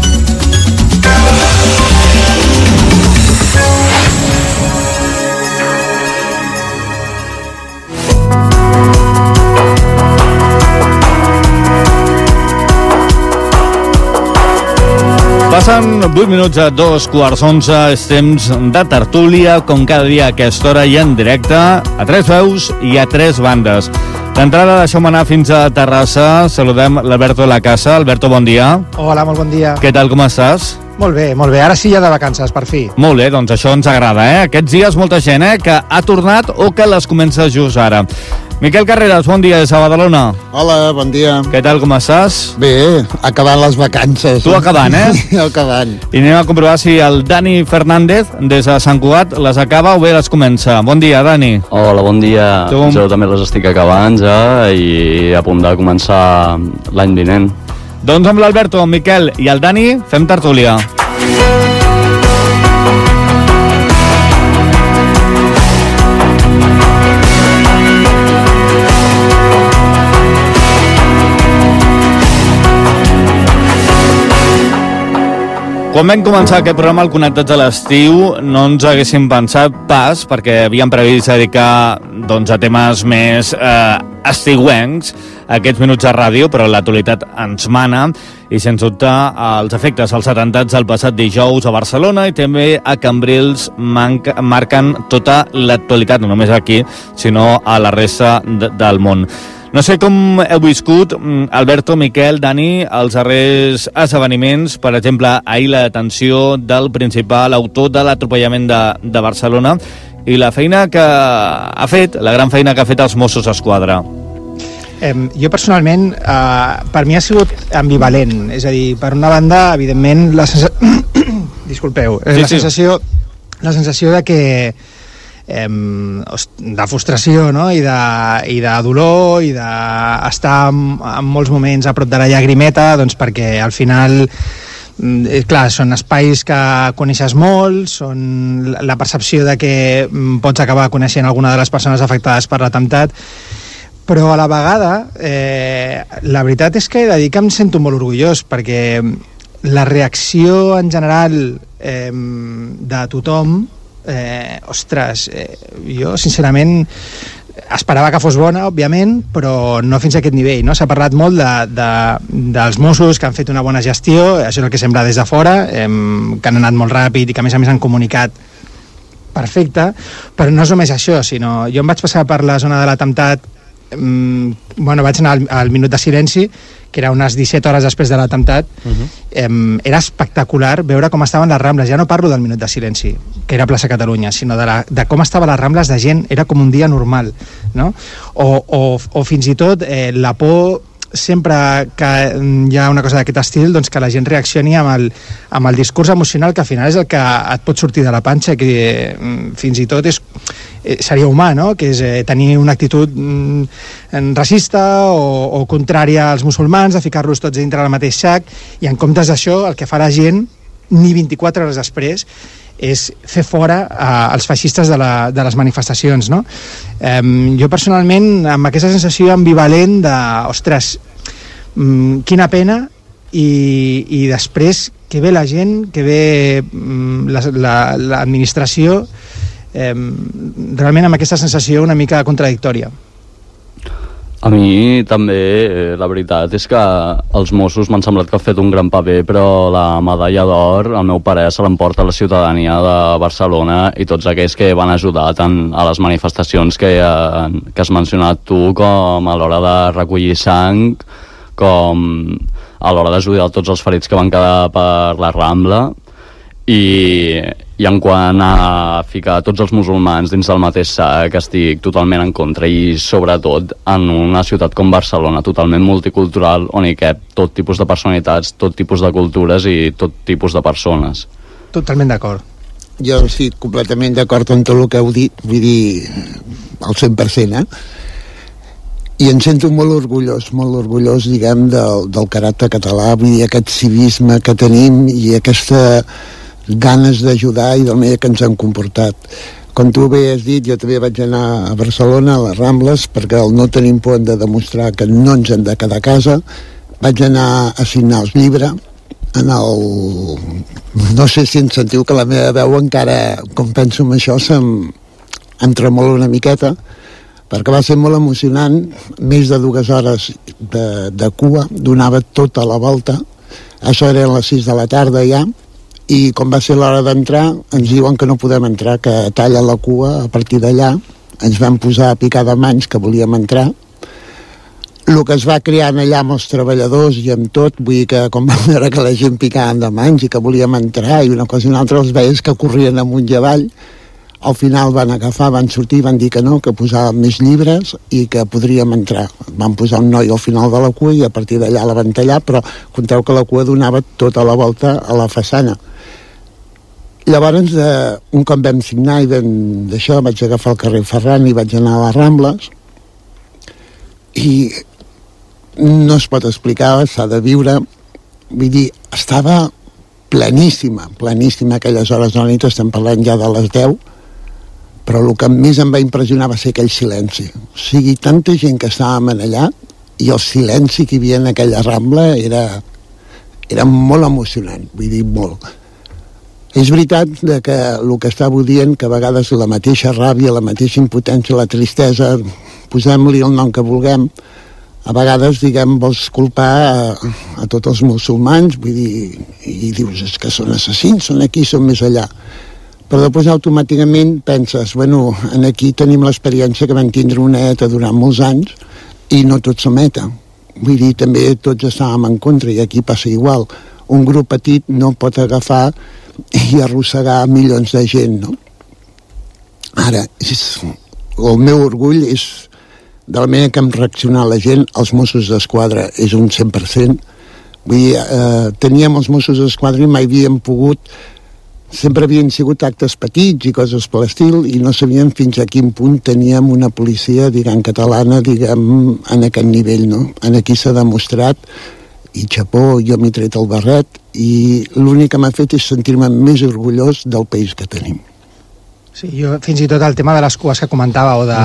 Passen 8 minuts a 2:15, és temps de tertúlia, com cada dia a aquesta hora i en directe, a 3 veus i a 3 bandes. D'entrada, deixeu-me anar fins a Terrassa. Saludem l'Alberto de la Casa. Alberto, bon dia. Hola, molt bon dia. Què tal, com estàs? Molt bé, molt bé. Ara sí ja de vacances, per fi. Molt bé, doncs això ens agrada, Aquests dies molta gent, que ha tornat o que les comença just ara. Miquel Carreras, bon dia des de Badalona. Hola, bon dia. Què tal, com estàs? Bé, acabant les vacances. Tu acabant, Acabant. I anem a comprovar si el Dani Fernández, des de Sant Cugat, les acaba o bé les comença. Bon dia, Dani. Hola, bon dia. Jo també les estic acabant ja i a punt de començar l'any vinent. Doncs amb l'Alberto, el Miquel i el Dani fem tertúlia. Quan vam començar aquest programa, el Connectats a l'estiu, no ens haguéssim pensat pas, perquè havíem previst dedicar doncs, a temes més estiuencs aquests minuts de ràdio, però l'actualitat ens mana i, sens dubte, els efectes als atemptats del passat dijous a Barcelona i també a Cambrils marquen tota l'actualitat, no només aquí, sinó a la resta del món. No sé com heu viscut, Alberto, Miquel, Dani, els darrers esdeveniments, per exemple, ahir la detenció del principal autor de l'atropellament de Barcelona i la feina que ha fet, la gran feina que ha fet els Mossos d'Esquadra. Jo personalment, per mi ha sigut ambivalent, és a dir, per una banda, evidentment, disculpeu, la sensació de que de frustració, no? I de dolor i d'estar en molts moments a prop de la llagrimeta, doncs perquè al final clar, són espais que coneixes molt, són la percepció de que pots acabar coneixent alguna de les persones afectades per l'atemptat, però a la vegada la veritat és que he de dir que em sento molt orgullós perquè la reacció en general de tothom, jo sincerament esperava que fos bona, òbviament, però no fins a aquest nivell, no? S'ha parlat molt dels Mossos que han fet una bona gestió, això és el que sembla des de fora, que han anat molt ràpid i que a més han comunicat perfecte, però no és només això, sinó jo em vaig passar per la zona de l'atemptat, vaig anar al minut de silenci, que era unes 17 hores després de l'atemptat. Era espectacular veure com estaven les Rambles. Ja no parlo del minut de silenci, que era Plaça Catalunya, sinó de com estaven les Rambles de gent. Era com un dia normal, no? O fins i tot la por, sempre que hi ha una cosa d'aquest estil, doncs que la gent reaccioni amb el discurs emocional, que al final és el que et pot sortir de la panxa, que fins i tot seria humà, no? Que és tenir una actitud racista o contrària als musulmans, de ficar-los tots dintre del mateix sac, i en comptes d'això el que fa la gent ni 24 hores després és fer fora els feixistes de les manifestacions, no? Jo personalment, amb aquesta sensació ambivalent de, ostres, quina pena, i després que ve la gent, que ve l'administració, realment amb aquesta sensació una mica contradictòria. A mi també, la veritat és que els Mossos m'han semblat que han fet un gran paper, però la medalla d'or, al meu parer, se l'emporta la ciutadania de Barcelona i tots aquells que van ajudar tant a les manifestacions que has mencionat tu, com a l'hora de recollir sang, com a l'hora d'ajudar tots els ferits que van quedar per la Rambla. I en quant a ficar tots els musulmans dins del mateix sac, estic totalment en contra, i sobretot en una ciutat com Barcelona, totalment multicultural, on hi cap tot tipus de personalitats, tot tipus de cultures i tot tipus de persones. Totalment d'acord. Jo estic completament d'acord amb tot el que heu dit, vull dir, al 100%, I em sento molt orgullós, diguem, del caràcter català, vull dir, aquest civisme que tenim i aquesta ganes d'ajudar i del manera que ens han comportat. Com tu bé has dit, jo també vaig anar a Barcelona, a les Rambles, perquè el no tenim por de demostrar que no ens hem de quedar a casa. Vaig anar a signar el llibre, no sé si em sentiu que la meva veu encara, com penso en això, em tremola una miqueta, perquè va ser molt emocionant, més de 2 hores de cua, donava tota la volta, això eren les 6 de la tarda ja, i com va ser l'hora d'entrar ens diuen que no podem entrar, que talla la cua a partir d'allà. Ens van posar a picar de mans que volíem entrar. El que es va creant allà amb els treballadors i amb tot, vull dir que com vam veure que la gent picaven de mans i que volíem entrar i una cosa i una altra, els veies que corrien amunt i avall. Al final van agafar, van sortir, van dir que no, que posaven més llibres i que podríem entrar. Van posar un noi al final de la cua i a partir d'allà la van tallar, però conteu que la cua donava tota la volta a la façana. Llavors, un cop vam signar i d'això, vaig agafar el carrer Ferran i vaig anar a les Rambles i no es pot explicar, s'ha de viure. Vull dir, estava pleníssima aquelles hores de la nit, estem parlant ja de les 10, però el que més em va impressionar va ser aquell silenci. O sigui, tanta gent que estàvem allà i el silenci que hi havia en aquella Rambla era molt emocionant, vull dir, molt. És veritat que el que estàveu dient, que a vegades la mateixa ràbia, la mateixa impotència, la tristesa, posem-li el nom que vulguem, a vegades, diguem, vols culpar a tots els musulmans, vull dir, i dius, és que són assassins, són aquí, són més allà. Però després automàticament penses, bueno, aquí tenim l'experiència que vam tindre una ETA durant molts anys i no tots som ETA. Vull dir, també tots estàvem en contra i aquí passa igual. Un grup petit no pot agafar i arrossegar milions de gent, no? Ara, el meu orgull és de la manera que hem reaccionat la gent. Els Mossos d'Esquadra és un 100%. Vull dir, teníem els Mossos d'Esquadra i mai havíem pogut. Sempre havien sigut actes petits i coses per l'estil i no sabíem fins a quin punt teníem una policia, diguem, catalana, diguem, en aquest nivell, no? Aquí s'ha demostrat, i xapó, jo m'he tret el barret, i l'únic que m'ha fet és sentir-me més orgullós del país que tenim. Sí, jo fins i tot el tema de les cues que comentava o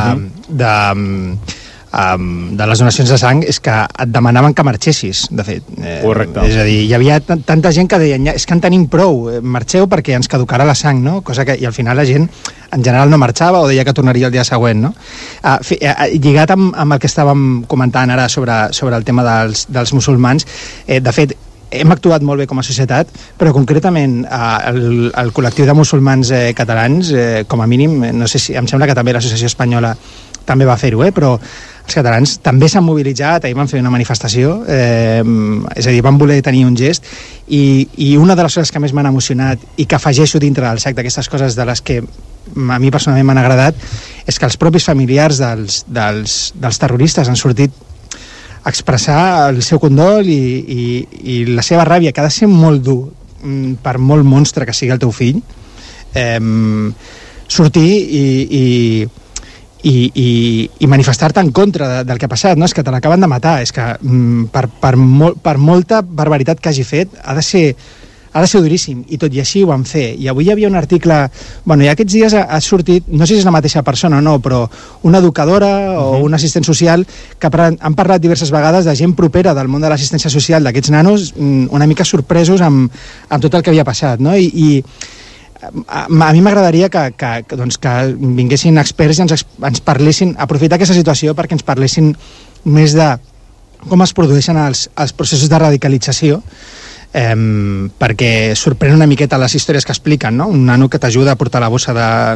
de les donacions de sang és que et demanaven que marxessis, de fet. Correcte. És a dir, hi havia tanta gent que deien, és que en tenim prou, marxeu perquè ens caducarà la sang, no? Cosa que, i al final la gent en general no marxava o deia que tornaria el dia següent, no? Lligat amb el que estàvem comentant ara sobre el tema dels musulmans, de fet, hem actuat molt bé com a societat, però concretament el col·lectiu de musulmans catalans, com a mínim, no sé si, em sembla que també l'Associació Espanyola també va fer-ho, però els catalans també s'han mobilitzat, ahir van fer una manifestació, és a dir, van voler tenir un gest, i una de les coses que més m'han emocionat i que afegeixo dintre del sac d'aquestes coses de les que a mi personalment m'han agradat, és que els propis familiars dels terroristes han sortit a expressar el seu condol i la seva ràbia, que ha de ser molt dur per molt monstre que sigui el teu fill, sortir i manifestar-te en contra del que ha passat, no? És que te l'acaben de matar, és que per molta barbaritat que hagi fet ha de ser duríssim, i tot i així ho van fer. I avui hi havia un article, bueno, i aquests dies ha sortit, no sé si és la mateixa persona o no, però una educadora o un assistent social que han parlat diverses vegades de gent propera del món de l'assistència social d'aquests nanos, una mica sorpresos amb tot el que havia passat, no? I a mi m'agradaria que vinguessin experts i ens parlessin, aprofitar aquesta situació perquè ens parlessin més de com es produeixen els processos de radicalització, perquè sorprèn una miqueta les històries que expliquen, no? Un nano que t'ajuda a portar la bossa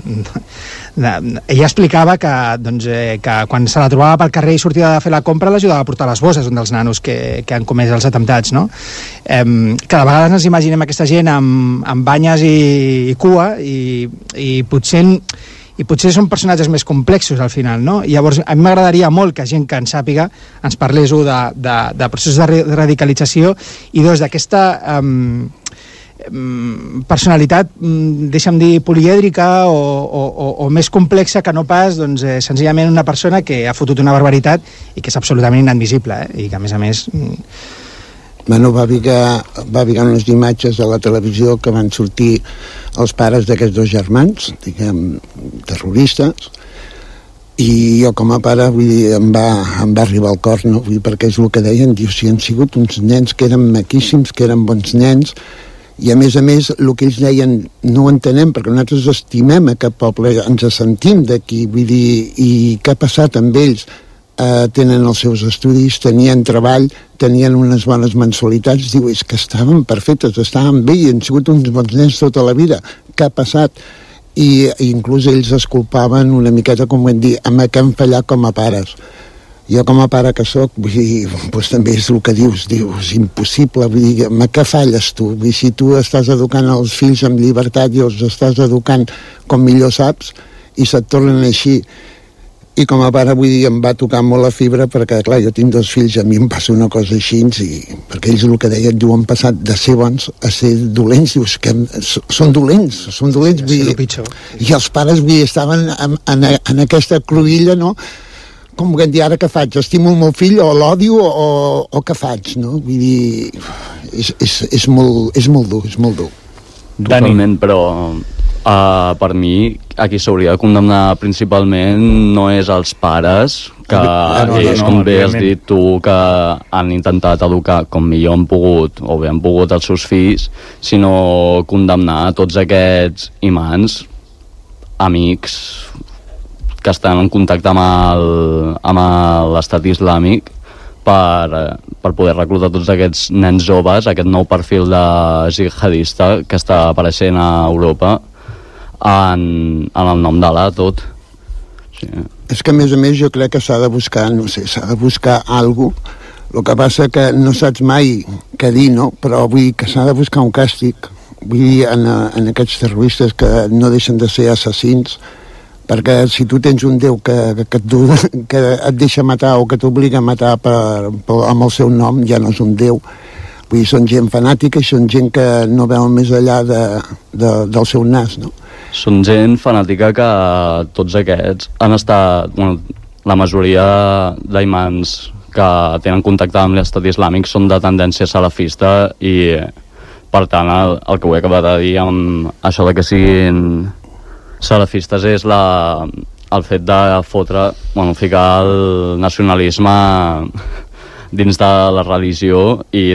ella explicava que quan se la trobava pel carrer i sortia de fer la compra l'ajudava a portar les bosses, un dels nanos que han comès els atemptats, no? Cada vegada ens imaginem aquesta gent amb banyes i cua i potser són personatges més complexos al final, no? I llavors a mi m'agradaria molt que gent que en sàpiga ens parlés de processos de radicalització i d'aquesta personalitat, deixa'm dir, polièdrica o més complexa que no pas senzillament una persona que ha fotut una barbaritat i que és absolutament inadmissible, i que a més Bueno, va ficar unes imatges a la televisió que van sortir els pares d'aquests dos germans, diguem, terroristes, i jo com a pare, vull dir, em va arribar al cor, no? Vull dir, perquè és el que deien, diu, si han sigut uns nens que eren maquíssims, que eren bons nens, i a més, el que ells deien no ho entenem, perquè nosaltres estimem aquest poble, ens sentim d'aquí, vull dir, i què ha passat amb ells? Tenen els seus estudis, tenien treball, tenien unes bones mensualitats, diu, és que estaven perfectes, estaven bé i han sigut uns bons nens tota la vida, què ha passat? I inclús ells es culpaven una miqueta, com vam dir, amb què han fallat com a pares. Jo com a pare que soc, vull dir, doncs també és el que dius, impossible, vull dir, amb què falles tu? Vull dir, si tu estàs educant els fills amb llibertat i els estàs educant com millor saps i se't tornen així, i com a pare, vull dir, em va tocar molt la fibra perquè, clar, jo tinc 2 fills, a mi em passa una cosa així, perquè ells el que deien, diu, han passat de ser bons a ser dolents, dius, que són dolents, vull dir, i els pares, vull dir, estaven en aquesta cruïlla, no?, com que dir, ara què faig? Estimo el meu fill o l'odio o què faig, no? Vull dir, és molt dur, és molt dur. Totalment, però per mi aquí s'hauria de condemnar principalment no és els pares, que ells, com bé has dit tu, que han intentat educar com millor han pogut, o bé han pogut els seus fills, sinó condemnar tots aquests imants, amics, que estan en contacte amb l'estat islàmic per poder reclutar tots aquests nens joves, aquest nou perfil de jihadista que està apareixent a Europa en el nom d'Allah tot. Sí. És que a més jo crec que s'ha de buscar, no sé, s'ha de buscar alguna cosa. El que passa que no saps mai què dir, no? Però vull dir que s'ha de buscar un càstig, vull dir, en aquests terroristes que no deixen de ser assassins, perquè si tu tens un Déu que et deixa matar o que t'obliga a matar amb el seu nom, ja no és un Déu. Vull dir, són gent fanàtica i són gent que no veuen més enllà del seu nas, no? Són gent fanàtica que tots aquests han estat... Bueno, la majoria d'imams que tenen contacte amb l'estat islàmic són de tendència salafista i, per tant, el que ho he acabat de dir amb això de que siguin salafistes és el fet de ficar el nacionalisme dins de la religió i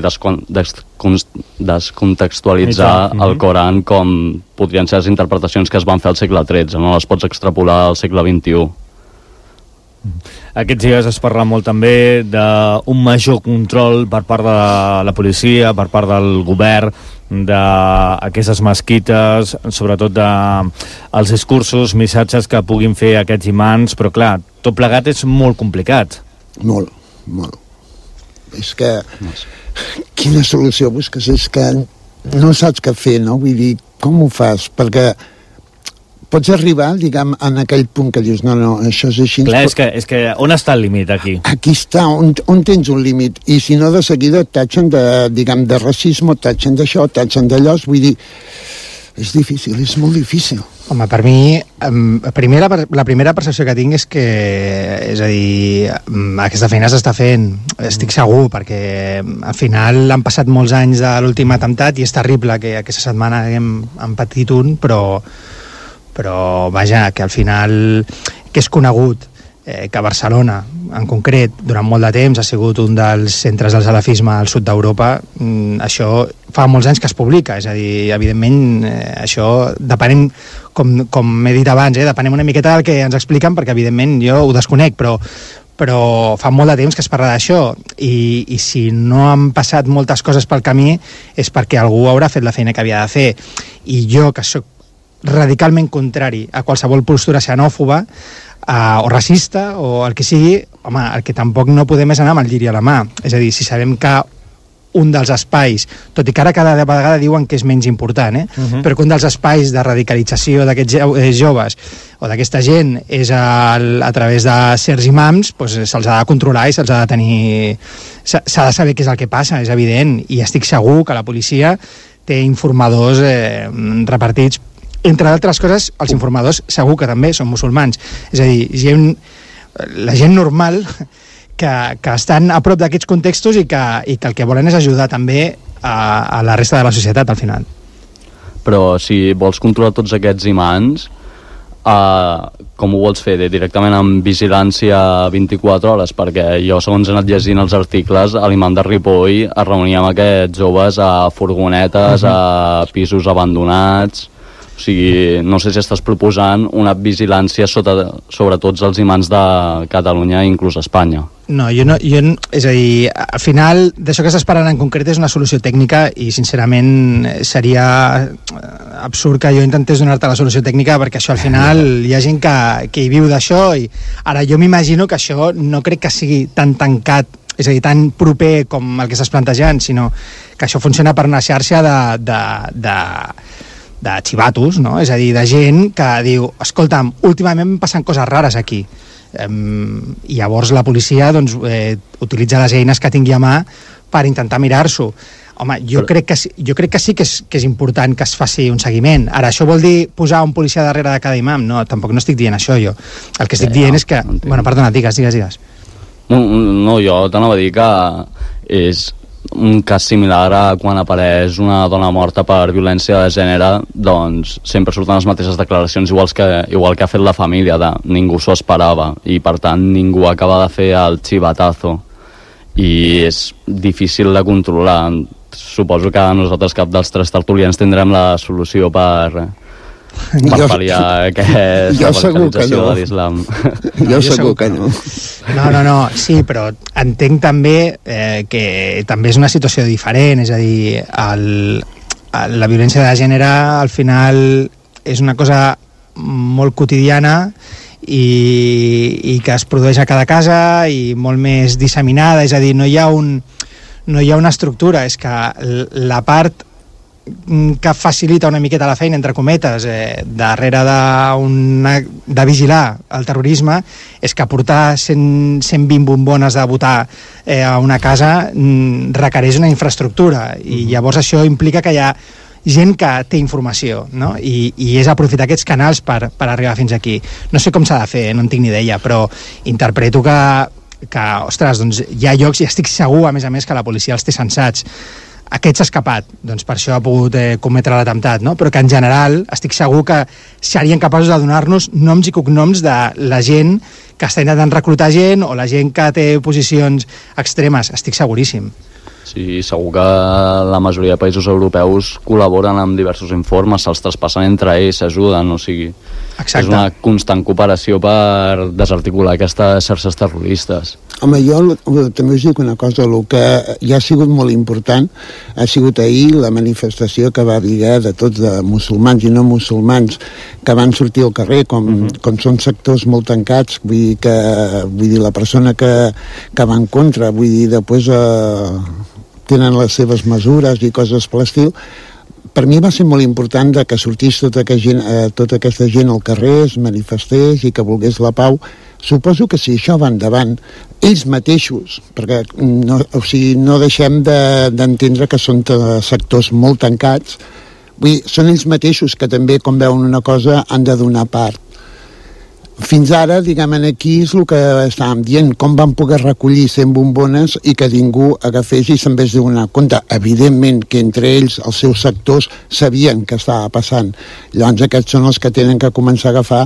descontextualitzar el Coran com podrien ser les interpretacions que es van fer al segle XIII, no les pots extrapolar al segle XXI. Aquests dies es parla molt també d'un major control per part de la policia, per part del govern, d'aquestes mesquites, sobretot dels discursos, missatges que puguin fer aquests imams, però clar, tot plegat és molt complicat. Molt. És que quina solució busques? És que no saps què fer, no? Vull dir, com ho fas? Perquè pots arribar, diguem, en aquell punt que dius, no, això és així... Clar, és que on està el límit, aquí? Aquí està, on tens un límit, i si no de seguida et tatxen de racisme, et tatxen d'això, et tatxen d'allò, vull dir, és difícil, és molt difícil. Home, per mi, la primera percepció que tinc és que, és a dir, aquesta feina s'està fent, estic segur, perquè al final han passat molts anys de l'últim atemptat i és terrible que aquesta setmana hem patit un, però vaja, que al final que és conegut que Barcelona, en concret, durant molt de temps ha sigut un dels centres del salafisme al sud d'Europa, això fa molts anys que es publica, és a dir, evidentment això depenent, com he dit abans, depenem una miqueta del que ens expliquen, perquè evidentment jo ho desconec, però fa molt de temps que es parla d'això i si no han passat moltes coses pel camí és perquè algú haurà fet la feina que havia de fer, i jo que soc radicalment contrari a qualsevol postura xenòfoba o racista o el que sigui, home, el que tampoc no podem és anar amb el lliri a la mà. És a dir, si sabem que un dels espais, tot i que ara cada vegada diuen que és menys important, però que un dels espais de radicalització d'aquests joves o d'aquesta gent és a través de certs imams, doncs se'ls ha de controlar i se'ls ha de tenir... s'ha de saber què és el que passa, és evident, i estic segur que la policia té informadors repartits. Entre d'altres coses, els informadors segur que també són musulmans. És a dir, la gent normal que estan a prop d'aquests contextos i que el que volen és ajudar també a la resta de la societat, al final. Però si vols controlar tots aquests imams, com ho vols fer? Directament amb vigilància 24 hores? Perquè jo, segons he anat llegint els articles, l'imam de Ripoll es reunia amb aquests joves a furgonetes, a pisos abandonats... O sigui, no sé si estàs proposant una vigilància sobre tots els imams de Catalunya, inclús Espanya. No, és a dir, al final d'això que estàs parlant en concret és una solució tècnica i sincerament seria absurd que jo intentés donar-te la solució tècnica, perquè això al final hi ha gent que hi viu d'això, i ara jo m'imagino que això no crec que sigui tan tancat, és a dir, tan proper com el que estàs plantejant, sinó que això funciona per una xarxa de xivatos, no? És a dir, de gent que diu, escolta'm, últimament passen coses rares aquí. I llavors la policia doncs, utilitza les eines que tingui a mà per intentar mirar-s'ho. Home, jo crec que sí que és important que es faci un seguiment. Ara, això vol dir posar un policia darrere de cada imam? No, tampoc no estic dient això, jo. El que estic dient és que... Bueno, perdona, digues. No, jo t'anava a dir que és un cas similar a quan apareix una dona morta per violència de gènere, doncs sempre surten les mateixes declaracions igual que ha fet la família, de ningú s'ho esperava, i per tant ningú acaba de fer el xivatazo, i és difícil de controlar. Suposo que nosaltres, cap dels tres tertulians, tindrem la solució per pal·liar aquesta radicalització de l'islam. Jo segur que no. No, sí, però entenc també que també és una situació diferent, és a dir, la violència de gènere al final és una cosa molt quotidiana i que es produeix a cada casa i molt més disseminada, és a dir, no hi ha una estructura, és que la part que facilita una miqueta la feina, entre cometes, darrere de vigilar el terrorisme, és que portar 120 bombones de votar a una casa requereix una infraestructura, i llavors això implica que hi ha gent que té informació, no? I és aprofitar aquests canals per arribar fins aquí. No sé com s'ha de fer, no en tinc ni idea, però interpreto que ostres, doncs hi ha llocs, i estic segur, a més, que la policia els té censats. Aquest s'ha escapat, doncs per això ha pogut cometre l'atemptat, no? Però que en general estic segur que serien capaços de donar-nos noms i cognoms de la gent que està intentant reclutar gent o la gent que té posicions extremes, estic seguríssim. Sí, segur que la majoria de països europeus col·laboren amb diversos informes, se'ls traspassen entre ells, s'ajuden, o sigui... Exacte. És una constant cooperació per desarticular aquestes xarxes terroristes. Home, jo també us dic una cosa, el que ja ha sigut molt important ha sigut ahir la manifestació que va haver de tots, de musulmans i no musulmans, que van sortir al carrer, com són sectors molt tancats, vull dir la persona que va en contra, vull dir, després tenen les seves mesures i coses per l'estil. Per mi va ser molt important que sortís tota aquesta gent al carrer, es manifestés i que volgués la pau. Suposo que si això va endavant, ells mateixos, perquè no deixem d'entendre que són sectors molt tancats, vull dir, són ells mateixos que també, com veuen una cosa, han de donar part. Fins ara, diguem, aquí és el que estàvem dient, com van poder recollir 100 bombones i que ningú agafés i se'n vés de donar compte. Evidentment que entre ells, els seus sectors, sabien què estava passant. Llavors aquests són els que tenen que començar a agafar,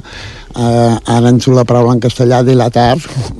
ara en surt la paraula en castellà, delatar,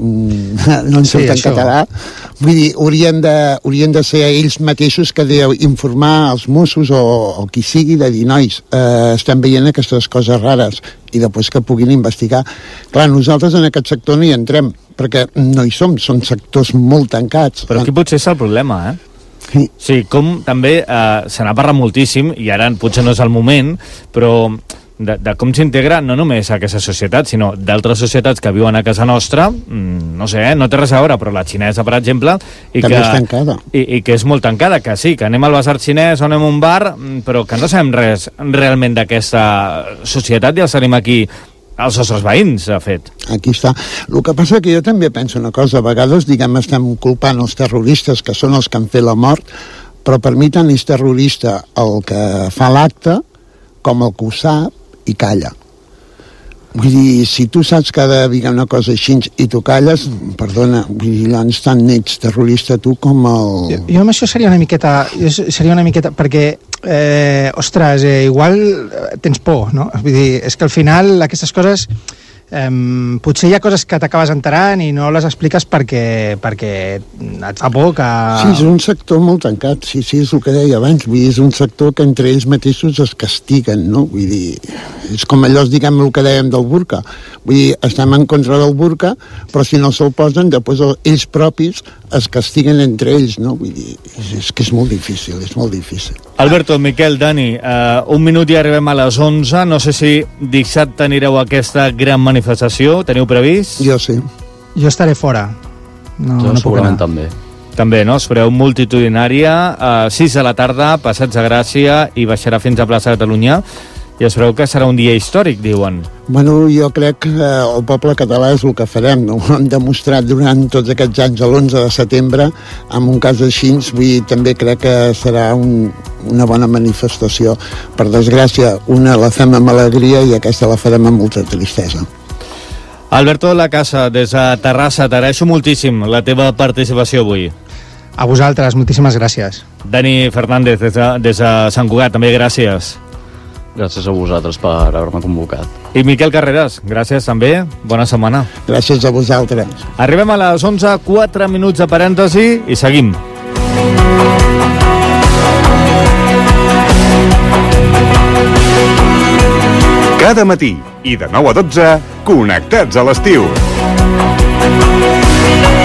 no en surt en català. Vull dir, haurien de ser ells mateixos que d'informar els Mossos o qui sigui, de dir, nois, estem veient aquestes coses rares, i després que puguin investigar. Clar, nosaltres en aquest sector no hi entrem, perquè no hi som, són sectors molt tancats. Però aquí potser és el problema, Sí, com també se n'ha parlat moltíssim, i ara potser no és el moment, però de com s'integra no només aquesta societat, sinó d'altres societats que viuen a casa nostra, no sé, no té res a veure, però la xinesa, per exemple, també és tancada. I que és molt tancada, que sí, que anem al basar xinès o anem a un bar, però que no sabem res realment d'aquesta societat i els tenim aquí els nostres veïns, de fet. Aquí està. El que passa que jo també penso una cosa, a vegades, diguem, estem culpant els terroristes, que són els que han fet la mort, però per mi tant és terrorista el que fa l'acte com el que ho sap i calla. Vull dir, si tu saps que ha de dir una cosa així i tu calles, perdona, vull dir, llavors tant ets terrorista tu com el... Jo amb això seria una miqueta perquè, ostres, igual tens por, no? Vull dir, és que al final aquestes coses... potser hi ha coses que t'acabes enterant i no les expliques perquè et fa por que... Sí, és un sector molt tancat, sí, és el que deia abans, vull dir, és un sector que entre ells mateixos es castiguen, no? Vull dir, és com allò, diguem, el que dèiem del burca. Vull dir, estem en contra del burca, però si no se'l posen, després ells propis es castiguen entre ells, no? Vull dir, és que és molt difícil, és molt difícil. Alberto, Miquel, Dani, un minut i arribem a les 11. No sé si dissabte anireu a aquesta gran manifestació. Teniu previst? Jo sí. Jo estaré fora. Jo segurament també. També, no? Espereu multitudinària a 6 de la tarda, Passeig de Gràcia, i baixarà fins a plaça Catalunya, i espereu que serà un dia històric, diuen. Bueno, jo crec que el poble català és el que farem, no? Ho hem demostrat durant tots aquests anys, l'11 de setembre, amb un cas així, vull dir, també crec que serà una bona manifestació. Per desgràcia, una la fem amb alegria i aquesta la farem amb molta tristesa. Alberto de la Casa, des de Terrassa, t'agraeixo moltíssim la teva participació avui. A vosaltres, moltíssimes gràcies. Dani Fernández, des de Sant Cugat, també gràcies. Gràcies a vosaltres per haver-me convocat. I Miquel Carreras, gràcies també, bona setmana. Gràcies a vosaltres. Arribem a les 11, 4 minuts de parèntesi i seguim. Cada matí i de 9 a 12, connectats a l'estiu.